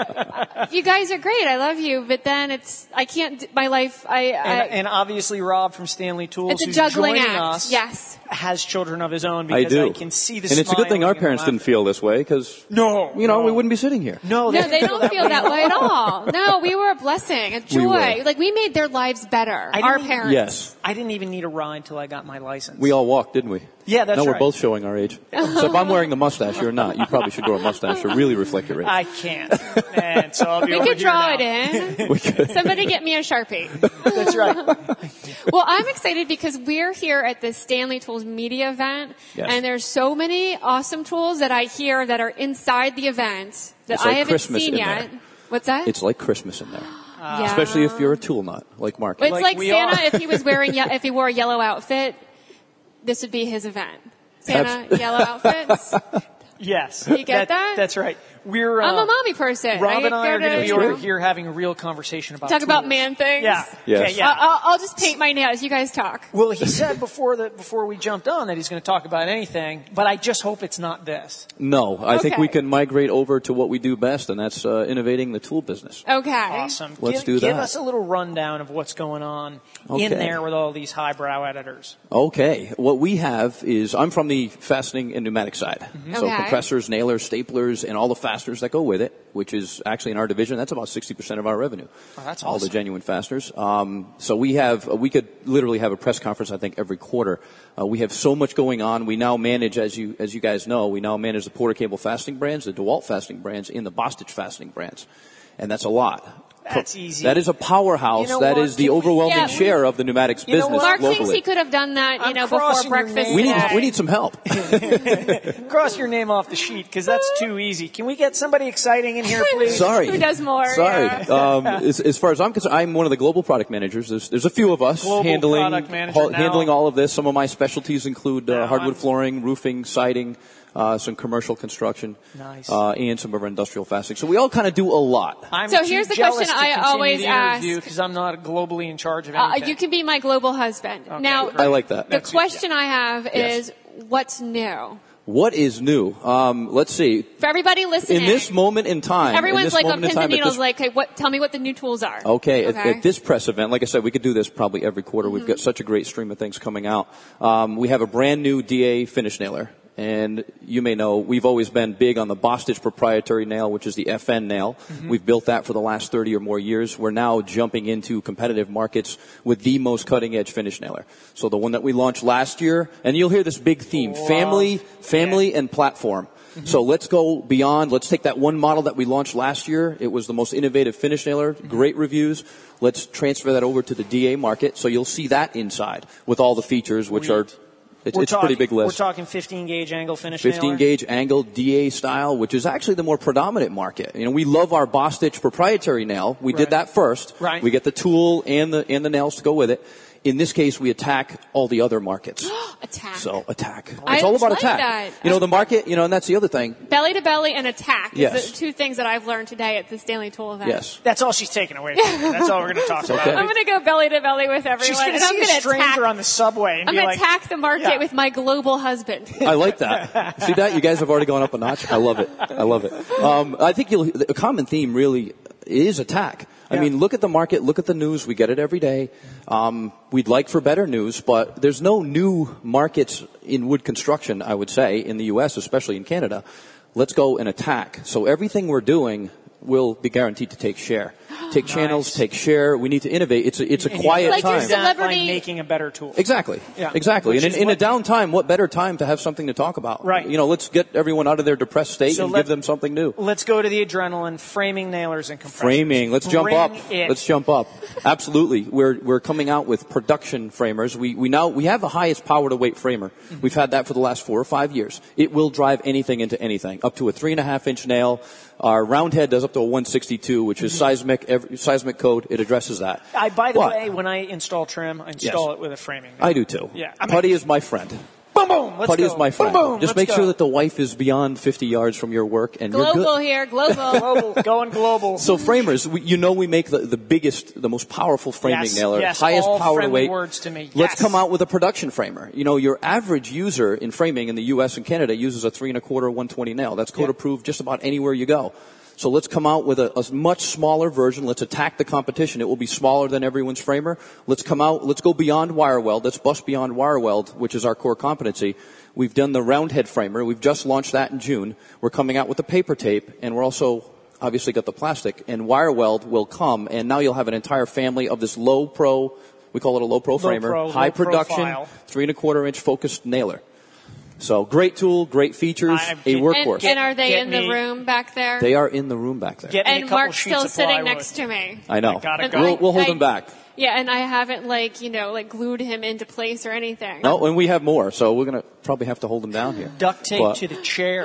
you guys are great, I love you, but then I can't, my life, And obviously Rob from Stanley Tools, it's a juggling who's joining act. us, yes. has children of his own because I can see the smile. And it's a good thing our parents didn't feel this way because, we wouldn't be sitting here. No, they don't feel that way at all. No, we were a blessing, a joy. We made their lives better, our parents. Yes. I didn't even need a ride till I got my license. We all walked, didn't we? Yeah, that's right. No, we're both showing our age. So if I'm wearing the mustache, you're not. You probably should grow a mustache to really reflect your age. I can't. And so I'll be we over could here draw now. it in. We could. Somebody get me a Sharpie. That's right. Well, I'm excited because we're here at the Stanley Tools Media event, and there's so many awesome tools that I hear that are inside the event that I haven't seen yet. What's that? It's like Christmas in there. Yeah. Especially if you're a tool nut, like Mark. It's like Santa if he was wearing, if he wore a yellow outfit, this would be his event. Santa, yellow outfits. Yes. You get that? That's right. I'm a mommy person. Rob and I are going to be over here having a real conversation about Talk tools. about man things? Yeah. Yes. Okay, yeah. I'll just paint my nails. You guys talk. Well, he said before we jumped on that he's going to talk about anything, but I just hope it's not this. No, I think Okay. we can migrate over to what we do best, and that's innovating the tool business. Okay. Awesome. Let's do that. Give us a little rundown of what's going on in there with all these highbrow editors. Okay. What we have is, I'm from the fastening and pneumatic side. So Okay. compressors, nailers, staplers, and all the fasteners that go with it, which is actually in our division, that's about 60% of our revenue. Oh, that's all awesome. the genuine fasteners. So we could literally have a press conference, I think, every quarter. We have so much going on. We now manage, as you guys know, we now manage the Porter Cable fastening brands, the DeWalt fastening brands, and the Bostitch fastening brands. And that's a lot. That's easy. That is a powerhouse. You know that what? is the overwhelming Yeah, share of the pneumatics business Mark globally. thinks he could have done that, I'm before crossing your breakfast. name. We need some help. Cross your name off the sheet because that's too easy. Can we get somebody exciting in here, please? Sorry. Who does more? Sorry. Yeah. As far as I'm concerned, I'm one of the global product managers. There's a few of us Global product manager now. handling all of this. Some of my specialties include hardwood flooring, roofing, siding, some commercial construction, Nice. and some of our industrial fastening. So we all kind of do a lot. I'm So too here's the jealous question to I continue always the ask. interview because I'm not globally in charge of anything. You can be my global husband. Now, I like that. the question I have is, what's new? What is new? Let's see. For everybody listening. In this moment in time, everyone's like on moment in pins time, and at needles, this- like, hey, tell me what the new tools are. Okay, at this press event, like I said, we could do this probably every quarter. We've got such a great stream of things coming out. We have a brand new DA finish nailer. And you may know we've always been big on the Bostitch proprietary nail, which is the FN nail. We've built that for the last 30 or more years. We're now jumping into competitive markets with the most cutting-edge finish nailer. So the one that we launched last year, and you'll hear this big theme, family, and platform. So let's go beyond. Let's take that one model that we launched last year. It was the most innovative finish nailer, great reviews. Let's transfer that over to the DA market. So you'll see that inside with all the features, which are, it's a pretty big list. We're talking 15-gauge angle finish 15-gauge angle DA style, which is actually the more predominant market. You know, we love our Bostitch proprietary nail. We did that first. Right. We get the tool and the nails to go with it. In this case, we attack all the other markets. Attack. So attack. I It's all about like attack. that. You know, the market, you know, and that's the other thing. Belly to belly and attack Yes. is the two things that I've learned today at the Stanley Tool event. Yes. That's all she's taking away from me. That's all we're going to talk about. okay. I'm going to go belly to belly with everyone. She's going to and I'm see a gonna stranger attack, on the subway and I'm be going like, to attack the market with my global husband. I like that. See that? You guys have already gone up a notch. I love it. I love it. I think a common theme really is attack. I mean, look at the market, look at the news. We get it every day. We'd like for better news, but there's no new markets in wood construction, I would say, in the U.S., especially in Canada. Let's go and attack. So everything we're doing will be guaranteed to take share. Take channels, take share. We need to innovate. It's a quiet like your time. celebrity- by making a better tool. Exactly. Yeah. Exactly. Which And is in a what- downtime, what better time to have something to talk about? Right. You know, let's get everyone out of their depressed state So and give them something new. Let's go to the adrenaline, framing nailers and compressors. Framing. Let's jump Bring up. it. Let's jump up. Absolutely. We're coming out with production framers. We have the highest power to weight framer. We've had that for the last 4 or 5 years. It will drive anything into anything. Up to a 3.5 inch nail. Our round head does up to a 162, which is seismic code. It addresses that. By the way, when I install trim, I install it with a framing nail. I do too. Yeah. Putty is my friend. Boom, boom. Let's Putty go. is my friend. Boom, boom. Just Let's make sure go. that the wife is beyond 50 yards from your work and you're Global good. here, global. Global, going global. So framers, we make the biggest, the most powerful framing nailer, highest all power to friendly weight. words to me. Let's Yes. come out with a production framer. You know, your average user in framing in the U.S. and Canada uses a 3 1/4 120 nail. That's code approved just about anywhere you go. So let's come out with a much smaller version. Let's attack the competition. It will be smaller than everyone's framer. Let's go beyond wire weld. Let's bust beyond wire weld, which is our core competency. We've done the round head framer. We've just launched that in June. We're coming out with the paper tape, and we're also obviously got the plastic. And wire weld will come, and now you'll have an entire family of this low pro, we call it a low pro framer, high low production, profile. 3 1/4 inch focused nailer. So great tool, great features, a workhorse. And are they Get in the me- room back there? They are in the room back there. Get me a and couple Mark's sheets still of sitting plywood. next to me. I know. gotta And go. We'll hold them back. Yeah, and I haven't glued him into place or anything. No, and we have more, so we're going to probably have to hold them down here. Duct tape But- to the chair.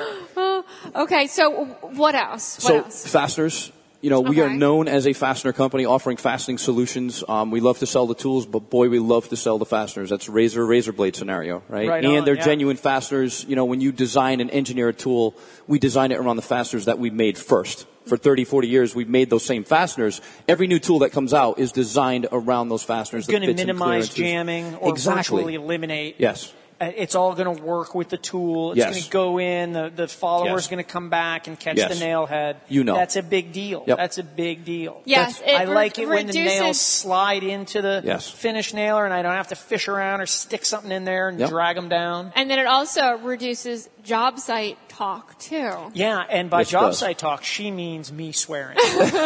Okay, so what else? So What else? fasteners, you know, we are Okay. known as a fastener company offering fastening solutions. We love to sell the tools, but boy, we love to sell the fasteners. That's razor blade scenario, right? Right and on, they're yeah. genuine fasteners. You know, when you design and engineer a tool, we design it around the fasteners that we made first. For 30, 40 years, we've made those same fasteners. Every new tool that comes out is designed around those fasteners. It's going to that fits in minimize clearances. jamming or Exactly. virtually eliminate. Yes. It's all going to work with the tool. It's Yes. going to go in. The follower's Yes. going to come back and catch Yes. the nail head. You know. That's a big deal. Yep. That's a big deal. Yes, I it like it when the reduces- nails slide into the Yes. finish nailer and I don't have to fish around or stick something in there and Yep. drag them down. And then it also reduces job site talk too. Yeah, and by Yes, it job does. site talk, she means me swearing.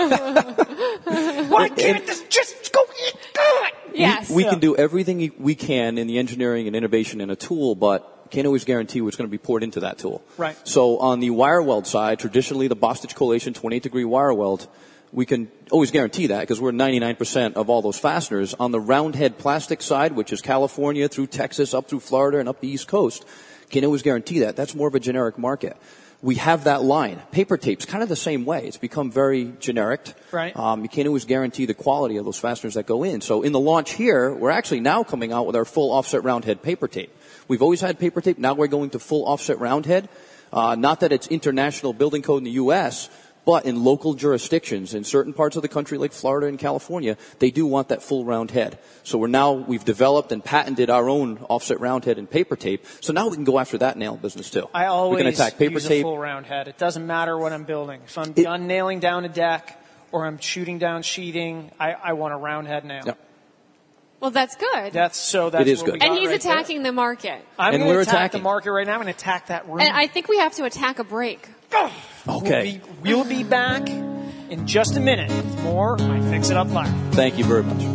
Why can't it just go eat good? Yes. We can do everything we can in the engineering and innovation in a tool, but can't always guarantee what's going to be poured into that tool. Right. So on the wire weld side, traditionally the Bostitch Collation 28-degree wire weld, we can always guarantee that because we're 99% of all those fasteners. On the round head plastic side, which is California through Texas, up through Florida, and up the East Coast, can't always guarantee that. That's more of a generic market. We have that line. Paper tape's kind of the same way. It's become very generic. Right. You can't always guarantee the quality of those fasteners that go in. So in the launch here, we're actually now coming out with our full offset round head paper tape. We've always had paper tape. Now we're going to full offset round head. Not that it's international building code in the U.S., but in local jurisdictions, in certain parts of the country like Florida and California, they do want that full round head. So we've developed and patented our own offset round head and paper tape. So now we can go after that nail business too. I always we can attack paper use tape. a full round head. It doesn't matter what I'm building. If I'm done nailing down a deck or I'm shooting down sheeting, I want a round head nail. Yep. Well, that's good. That's It is what good. we got And he's right there. attacking the market. I'm And going we're to attack attacking. the market right now. I'm going to attack that room. And I think we have to attack a break. Okay. We'll be back in just a minute with more My Fix It Up Live. Thank you very much.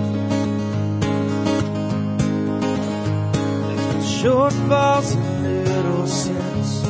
Shortfalls and little sense.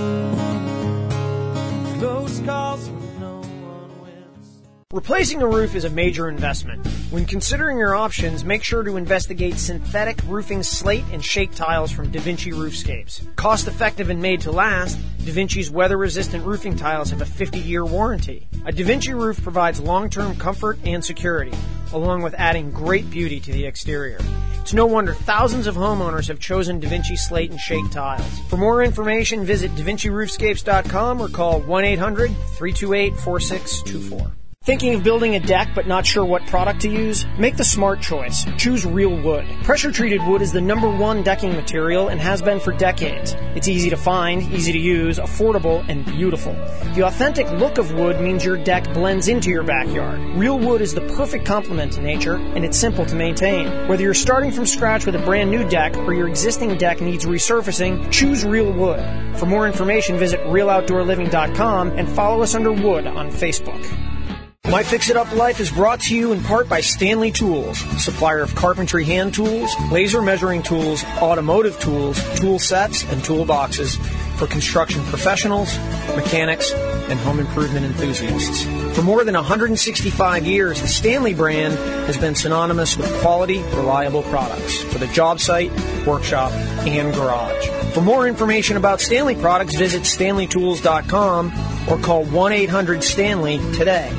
Close calls when no one wins. Replacing a roof is a major investment. When considering your options, make sure to investigate synthetic roofing slate and shake tiles from DaVinci Roofscapes. Cost effective and made to last, DaVinci's weather-resistant roofing tiles have a 50-year warranty. A DaVinci roof provides long-term comfort and security, along with adding great beauty to the exterior. It's no wonder thousands of homeowners have chosen DaVinci slate and shake tiles. For more information, visit DaVinciRoofscapes.com or call 1-800-328-4624. Thinking of building a deck but not sure what product to use? Make the smart choice. Choose Real Wood. Pressure-treated wood is the #1 decking material and has been for decades. It's easy to find, easy to use, affordable, and beautiful. The authentic look of wood means your deck blends into your backyard. Real Wood is the perfect complement to nature, and it's simple to maintain. Whether you're starting from scratch with a brand new deck or your existing deck needs resurfacing, choose Real Wood. For more information, visit RealOutdoorLiving.com and follow us under Wood on Facebook. My Fix It Up Life is brought to you in part by Stanley Tools, supplier of carpentry hand tools, laser measuring tools, automotive tools, tool sets, and toolboxes for construction professionals, mechanics, and home improvement enthusiasts. For more than 165 years, the Stanley brand has been synonymous with quality, reliable products for the job site, workshop, and garage. For more information about Stanley products, visit StanleyTools.com or call 1-800-STANLEY today.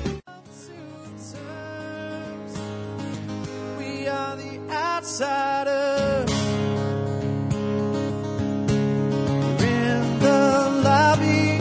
Outsiders. We're in the lobby.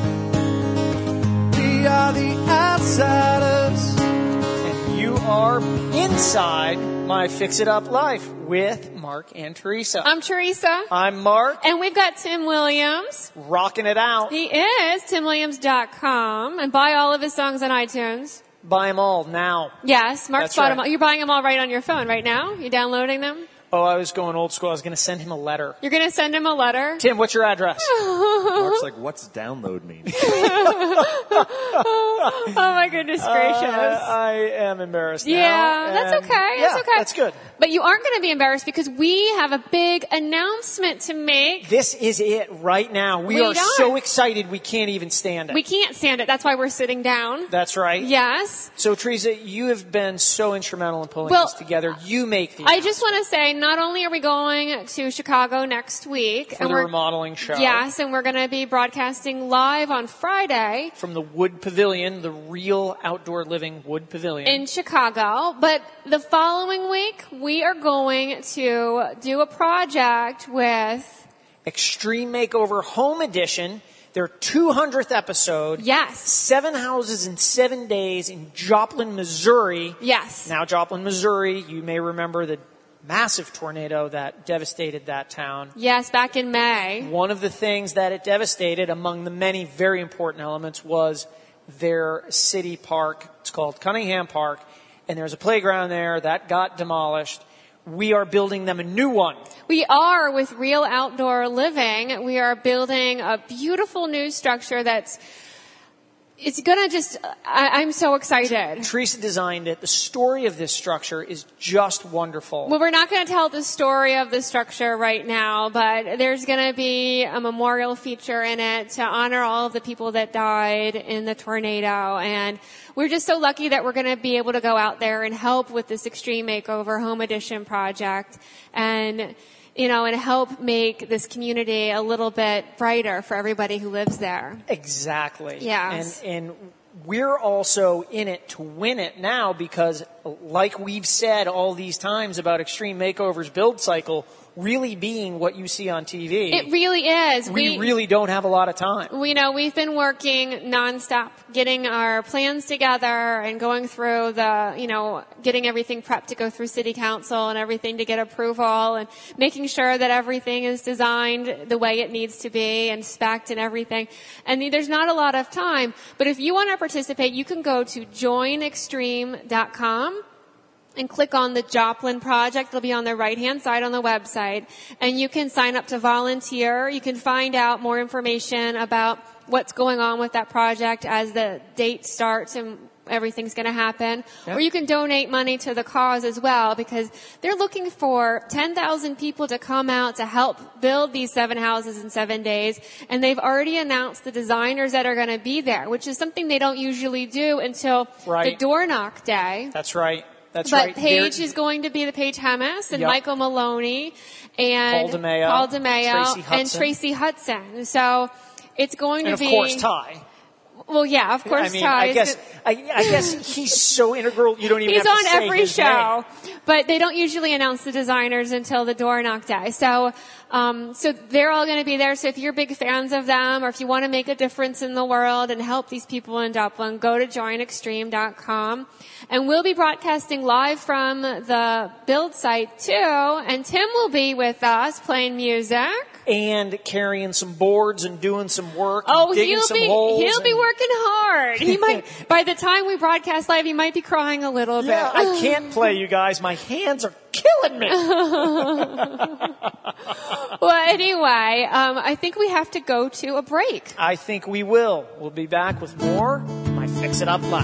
We are the outsiders. And you are inside My Fix It Up Life with Mark and Teresa. I'm Teresa. I'm Mark. And we've got Tim Williams. Rocking it out. He is TimWilliams.com. And buy all of his songs on iTunes. Buy them all now. Yes, Mark's That's bought right. them all. You're buying them all right on your phone right now? You're downloading them? Oh, I was going old school. I was going to send him a letter. You're going to send him a letter? Tim, what's your address? Mark's like, what's download mean? Oh my goodness gracious. I am embarrassed now. Yeah, that's and- okay. Yeah, That's okay. that's good. But you aren't going to be embarrassed because we have a big announcement to make. This is it right now. We are don't. so excited we can't even stand it. We can't stand it. That's why we're sitting down. That's right. Yes. So, Teresa, you have been so instrumental in pulling Well, this together. You make the I just want to say, not only are we going to Chicago next week, for the remodeling show. Yes, and we're going to be broadcasting live on Friday From the Wood Pavilion, the real outdoor living Wood Pavilion. in Chicago. But the following week, we are going to do a project with Extreme Makeover Home Edition, their 200th episode. Yes. 7 houses in 7 days in Joplin, Missouri. Yes. Now, Joplin, Missouri, you may remember the massive tornado that devastated that town. Yes, back in May. One of the things that it devastated, among the many very important elements, was their city park. It's called Cunningham Park, and there's a playground there that got demolished. We are building them a new one. We are with Real Outdoor Living. We are building a beautiful new structure it's gonna just, I'm so excited. Teresa designed it. The story of this structure is just wonderful. Well, we're not going to tell the story of the structure right now, but there's going to be a memorial feature in it to honor all of the people that died in the tornado. And we're just so lucky that we're going to be able to go out there and help with this Extreme Makeover Home Edition project and help make this community a little bit brighter for everybody who lives there. Exactly. Yes. And we're also in it to win it now because, like we've said all these times about Extreme Makeover's build cycle really being what you see on TV. It really is. We really don't have a lot of time. We know we've been working nonstop, getting our plans together and going through getting everything prepped to go through city council and everything to get approval and making sure that everything is designed the way it needs to be and spec'd and everything. And there's not a lot of time, but if you want to participate, you can go to joinextreme.com and click on the Joplin Project. It'll be on the right-hand side on the website. And you can sign up to volunteer. You can find out more information about what's going on with that project as the date starts and everything's going to happen. Yep. Or you can donate money to the cause as well, because they're looking for 10,000 people to come out to help build these 7 houses in 7 days. And they've already announced the designers that are going to be there, which is something they don't usually do until the door knock day. That's right. But Paige is going to be the Paige Hemis and Michael Maloney and Paul DeMeo and Tracy Hudson. So it's going to be... And of course, Ty. Well, yeah, of course, Ty. I guess he's so integral, you don't even have to say He's on every show. Name. But they don't usually announce the designers until the door knock day. So they're all going to be there. So if you're big fans of them, or if you want to make a difference in the world and help these people in Dublin, go to joinextreme.com. And we'll be broadcasting live from the build site too. And Tim will be with us playing music. And carrying some boards and doing some work. Oh, digging some holes. He'll be working hard. He might, by the time we broadcast live, he might be crying a little bit. Yeah, I can't play, you guys. My hands are killing me. Well, anyway, I think we have to go to a break. I think we will. We'll be back with more My Fix It Up Live.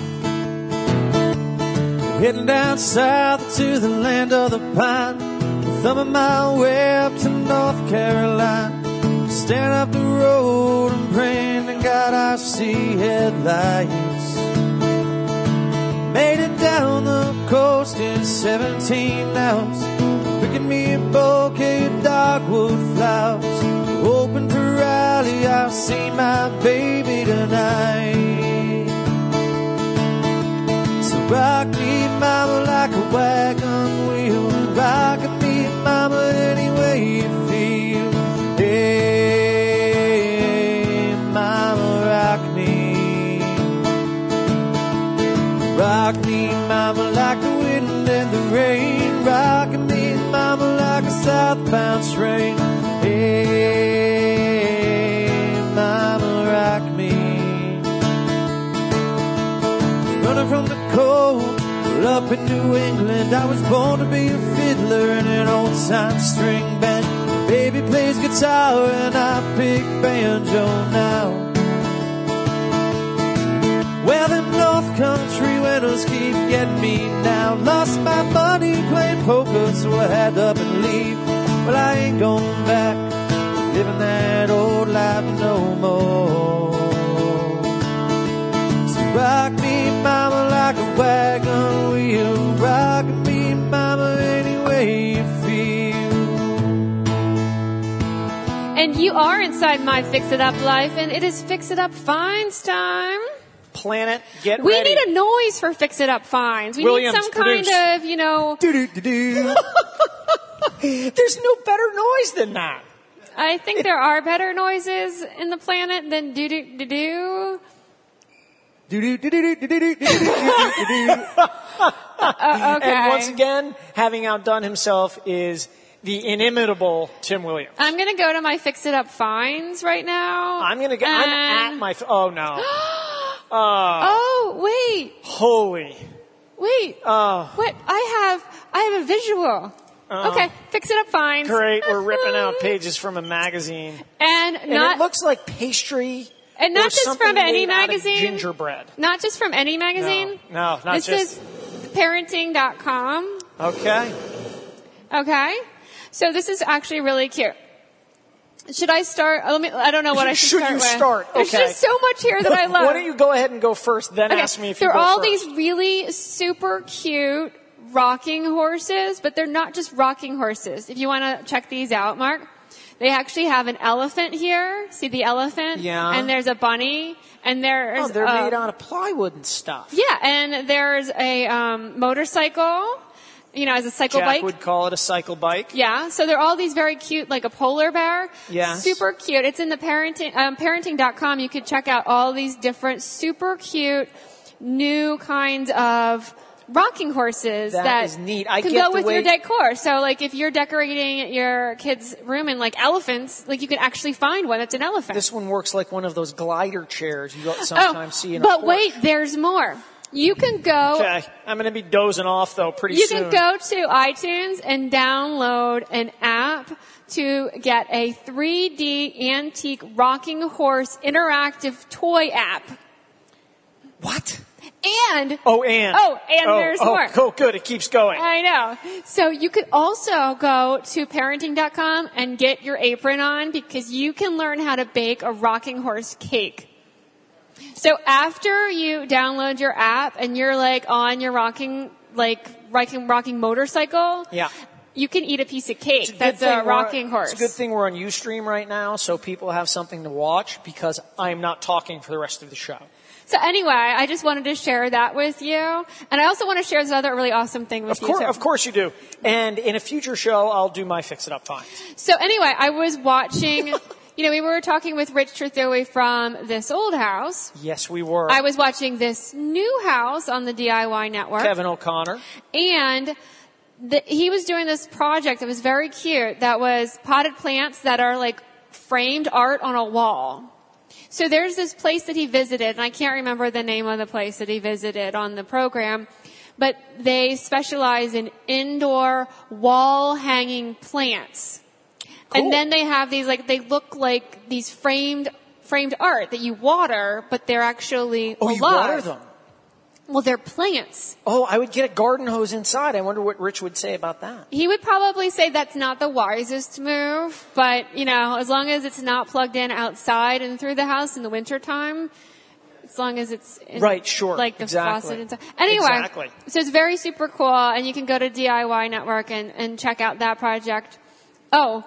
Heading down south to the land of the pine. Thumbing my way up to North Carolina. Staring up the road and praying to God I see headlights. Made it down the coast in 17 hours. Picking me a bouquet of dogwood flowers. Hoping for Raleigh I'll see my baby tonight. So rock me, mama, like a wagon wheel. Rock me, mama, any way you feel. Hey, mama, rock me. Rock me, mama, like the wind and the rain. Rock me, mama, like a southbound train. Hey, mama, rock me. Running from the cold. Up in New England, I was born to be a fiddler in an old-time string band. Baby plays guitar and I pick banjo now. Well, the North Country winters keep getting me now. Lost my money playing poker, so I had to up and leave. Well, I ain't going back, living that old life no more. So rock me, mama, like a wagon wheel. Rock me, mama, any way you feel. And you are inside My Fix It Up Life, and it is Fix It Up Finds time. Planet, get we ready. We need a noise for Fix It Up Finds. We Williams, need some produce. kind of, Do-do-do-do. There's no better noise than that. I think there are better noises in the planet than do-do-do-do. Okay. And once again, having outdone himself is the inimitable Tim Williams. I'm going to go to my Fix It Up Finds right now. I'm at my... Oh, no. Oh, wait. Holy. Wait. What? I have a visual. Okay, Fix It Up Finds. Great. We're ripping out pages from a magazine. And it looks like pastry. And not just from any magazine. Gingerbread. Not just from any magazine. No, not just. This is parenting.com. Okay. Okay. So this is actually really cute. Should I start? I don't know what I should start with. Should you start? Okay. There's just so much here that I love. Why don't you go ahead and go first, then ask me if you go first. There are all these really super cute rocking horses, but they're not just rocking horses. If you want to check these out, Mark. They actually have an elephant here. See the elephant? Yeah. And there's a bunny. And there's... Oh, they're made out of plywood and stuff. Yeah, and there's a motorcycle, as a cycle bike. Jack would call it a cycle bike. Yeah, so they're all these very cute, like a polar bear. Yes. Super cute. It's in the parenting.com. You could check out all these different super cute new kinds of rocking horses that is neat. Can go with your decor. So, like, if you're decorating your kid's room in, like, elephants, like, you can actually find one that's an elephant. This one works like one of those glider chairs you sometimes see in a But porch. wait, there's more. You can go. Okay. I'm going to be dozing off, though, pretty You soon. can go to iTunes and download an app to get a 3D antique rocking horse interactive toy app. What? And there's more. Oh, good. It keeps going. I know. So you could also go to parenting.com and get your apron on because you can learn how to bake a rocking horse cake. So after you download your app and you're like on your rocking motorcycle, yeah, you can eat a piece of cake. That's a rocking horse. It's a good thing we're on Ustream right now so people have something to watch because I'm not talking for the rest of the show. So anyway, I just wanted to share that with you. And I also want to share this other really awesome thing with you too. Of course you do. And in a future show, I'll do my Fix It Up finds. So anyway, I was watching, we were talking with Rich Trethewey from This Old House. Yes, we were. I was watching This New House on the DIY Network. Kevin O'Connor. And he was doing this project that was very cute that was potted plants that are like framed art on a wall. So there's this place that he visited, and I can't remember the name of the place that he visited on the program, but they specialize in indoor wall-hanging plants. Cool. And then they have these, they look like these framed art that you water, but they're actually alive. You water them? Well, they're plants. Oh, I would get a garden hose inside. I wonder what Rich would say about that. He would probably say that's not the wisest move, but, as long as it's not plugged in outside and through the house in the wintertime, as long as it's in, the faucet inside. Anyway, so it's very super cool, and you can go to DIY Network and check out that project. Oh,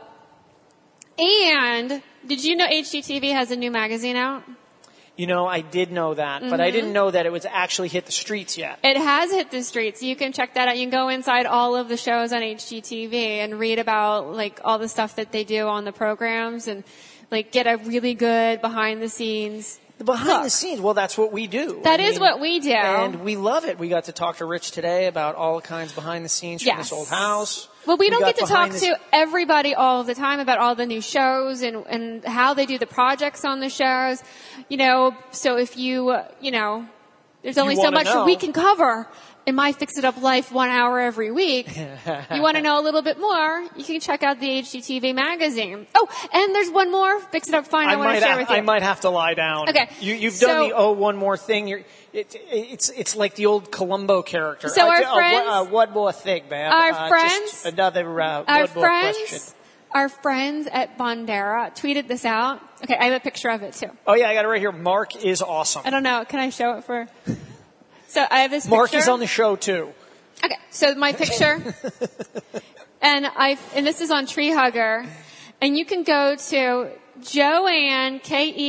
and did you know HGTV has a new magazine out? I did know that, but I didn't know that it was actually hit the streets yet. It has hit the streets. You can check that out. You can go inside all of the shows on HGTV and read about, all the stuff that they do on the programs and, get a really good behind the scenes. The scenes, well, that's what we do. That is what we do. And we love it. We got to talk to Rich today about all kinds of behind the scenes from This Old House. Well, we don't get to talk to everybody all the time about all the new shows and how they do the projects on the shows. So if you, there's only so much that we can cover in my Fix It Up life 1 hour every week. You want to know a little bit more, you can check out the HGTV magazine. Oh, and there's one more Fix It Up find I want to share with you. I might have to lie down. Okay. You've done the one more thing. It's like the old Columbo character. So our friends. One more thing, man. Our friends. Just another one more question. Our friends at Bondera tweeted this out. Okay, I have a picture of it too. Oh yeah, I got it right here. Mark is awesome. I don't know. Can I show it for? So I have this picture. Mark is on the show too. Okay, so my picture, and this is on Tree Hugger, and you can go to Joanne,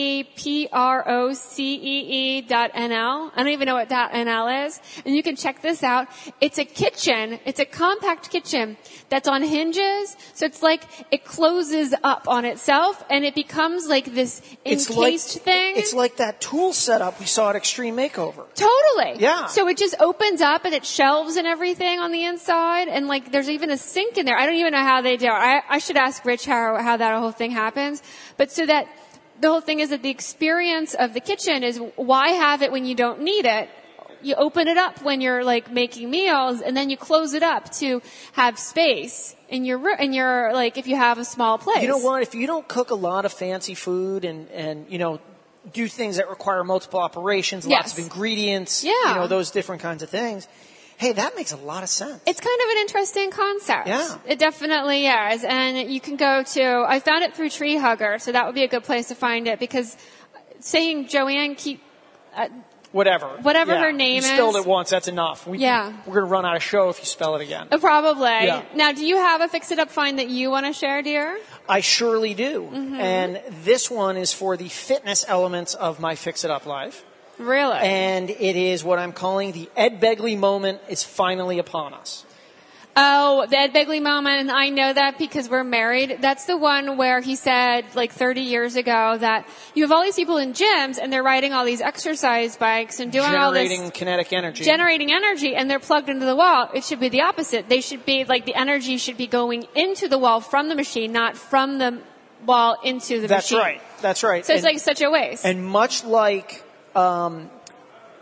KEPROCEE.NL. I don't even know what .NL is. And you can check this out. It's a kitchen. It's a compact kitchen that's on hinges. So it's like it closes up on itself and it becomes like this encased thing. It's like that tool setup we saw at Extreme Makeover. Totally. Yeah. So it just opens up and it shelves and everything on the inside. And there's even a sink in there. I don't even know how they do it. I should ask Rich how that whole thing happens. But so that the whole thing is that the experience of the kitchen is why have it when you don't need it? You open it up when you're making meals and then you close it up to have space in your if you have a small place. You know what? If you don't cook a lot of fancy food and do things that require multiple operations, lots of ingredients, those different kinds of things. Hey, that makes a lot of sense. It's kind of an interesting concept. Yeah. It definitely is. And you can go to, I found it through Tree Hugger, so that would be a good place to find it because saying Joanne whatever her name is. You spelled it once, that's enough. We're going to run out of show if you spell it again. Probably. Yeah. Now, do you have a Fix It Up find that you want to share, dear? I surely do. Mm-hmm. And this one is for the fitness elements of my Fix It Up life. Really? And it is what I'm calling the Ed Begley moment is finally upon us. Oh, the Ed Begley moment, and I know that because we're married. That's the one where he said 30 years ago that you have all these people in gyms and they're riding all these exercise bikes and doing all this. Generating kinetic energy. Generating energy, and they're plugged into the wall. It should be the opposite. They should be, the energy should be going into the wall from the machine, not from the wall into the machine. That's right. So it's such a waste. And much like,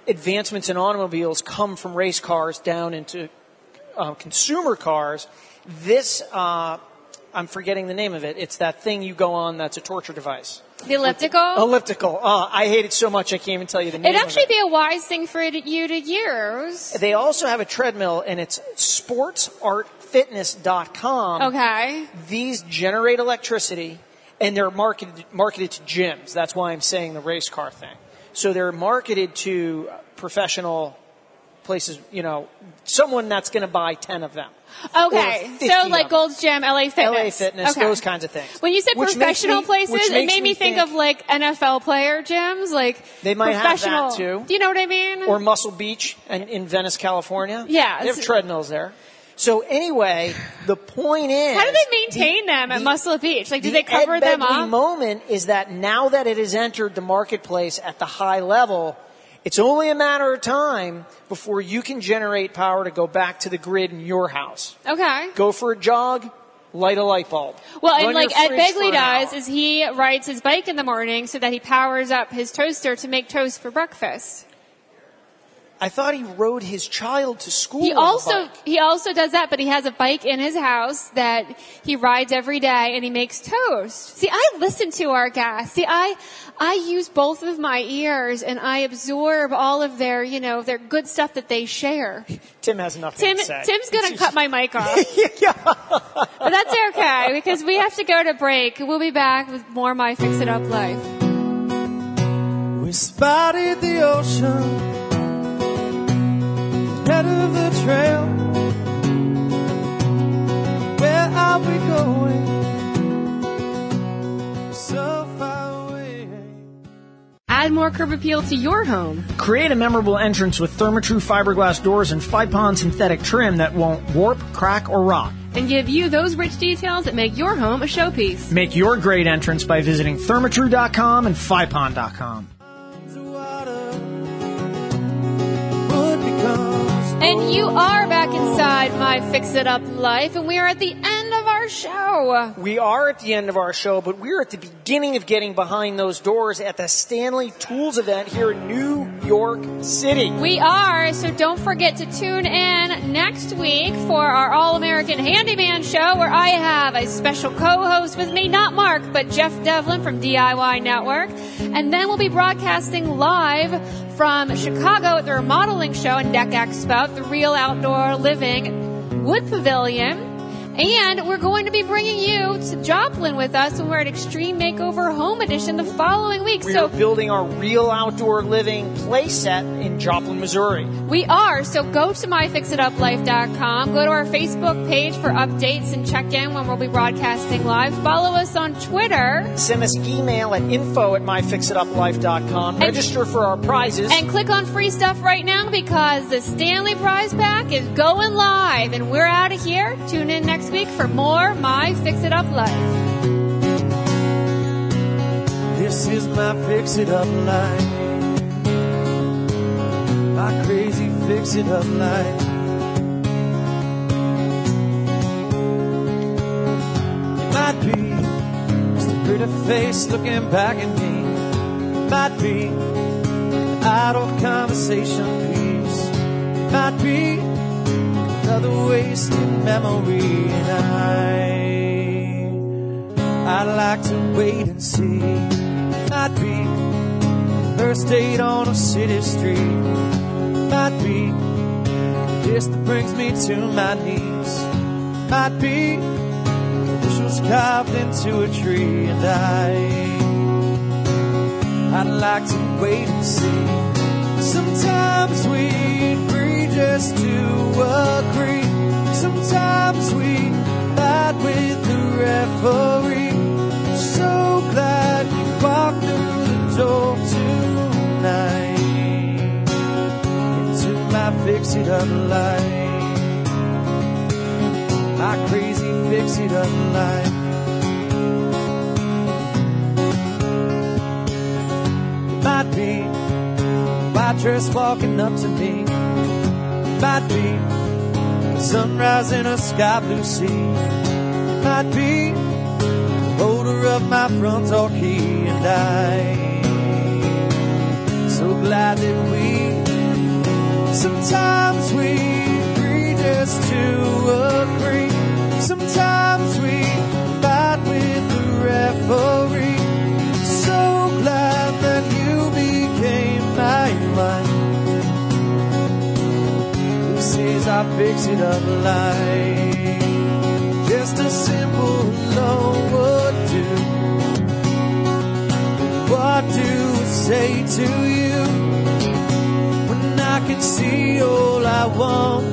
advancements in automobiles come from race cars down into consumer cars. This, I'm forgetting the name of it. It's that thing you go on that's a torture device. The elliptical? Elliptical. I hate it so much I can't even tell you the name of it. It'd actually be a wise thing for you to use. They also have a treadmill, and it's sportsartfitness.com. Okay. These generate electricity, and they're marketed to gyms. That's why I'm saying the race car thing. So they're marketed to professional places, someone that's going to buy 10 of them. Okay. So like Gold's Gym, LA Fitness. LA Fitness, okay. Those kinds of things. When you said professional places, it made me think of like NFL player gyms, like they might professional. Have that too. Do you know what I mean? Or Muscle Beach in Venice, California. Yeah. They have treadmills there. So anyway, the point is... How do they maintain them at Muscle Beach? Like, do they cover them up? The moment is that now that it has entered the marketplace at the high level, it's only a matter of time before you can generate power to go back to the grid in your house. Okay. Go for a jog, light a light bulb. Well, and like Ed Begley does is he rides his bike in the morning so that he powers up his toaster to make toast for breakfast. I thought he rode his child to school. He also does that, but he has a bike in his house that he rides every day and he makes toast. See, I listen to our guests. See, I use both of my ears and I absorb all of their, their good stuff that they share. Tim has nothing to say. Tim's gonna cut my mic off. Yeah. But that's okay because we have to go to break. We'll be back with more My Fix It Up Life. We spotted the ocean. Head of the trail. Where are we going? So far away. Add more curb appeal to your home. Create a memorable entrance with Therma-Tru fiberglass doors and Fipon synthetic trim that won't warp, crack, or rot. And give you those rich details that make your home a showpiece. Make your great entrance by visiting Therma-Tru.com and Fipon.com. And you are back inside My Fix It Up Life, and we are at the end of our show. We are at the end of our show, but we're at the beginning of getting behind those doors at the Stanley Tools event here in New York City. We are, so don't forget to tune in next week for our All-American Handyman show, where I have a special co-host with me, not Mark, but Jeff Devlin from DIY Network. And then we'll be broadcasting live from Chicago at the remodeling show and Deck Expo, the Real Outdoor Living Wood Pavilion. And we're going to be bringing you to Joplin with us when we're at Extreme Makeover Home Edition the following week. We are building our Real Outdoor Living play set in Joplin, Missouri. We are. So go to myfixituplife.com. Go to our Facebook page for updates and check in when we'll be broadcasting live. Follow us on Twitter. Send us email at info@myfixituplife.com. Register for our prizes. And click on free stuff right now because the Stanley Prize Pack is going live. And we're out of here. Tune in next week for more My Fix It Up Life. This is my Fix It Up Life. My crazy Fix It Up Life. It might be just a pretty face looking back at me. It might be an idle conversation piece. It might be another wasted memory, and I'd like to wait and see. Might be first date on a city street. Might be a kiss that brings me to my knees. Might be initials carved into a tree, and I'd like to wait and see. Sometimes we agree just to agree. Sometimes we fight with the referee. So glad you walked through the door tonight into my fix-it-up life. My crazy fix-it-up life. It might be white dress walking up to me. It might be the sunrise in a sky blue sea. It might be the holder of my front door key, and I'm so glad that we Sometimes we agree just to agree. Sometimes we fight with the referee. So glad that you became my wife. This is our fix it up life. Just a simple hello would do. What do I say to you when I can see all I want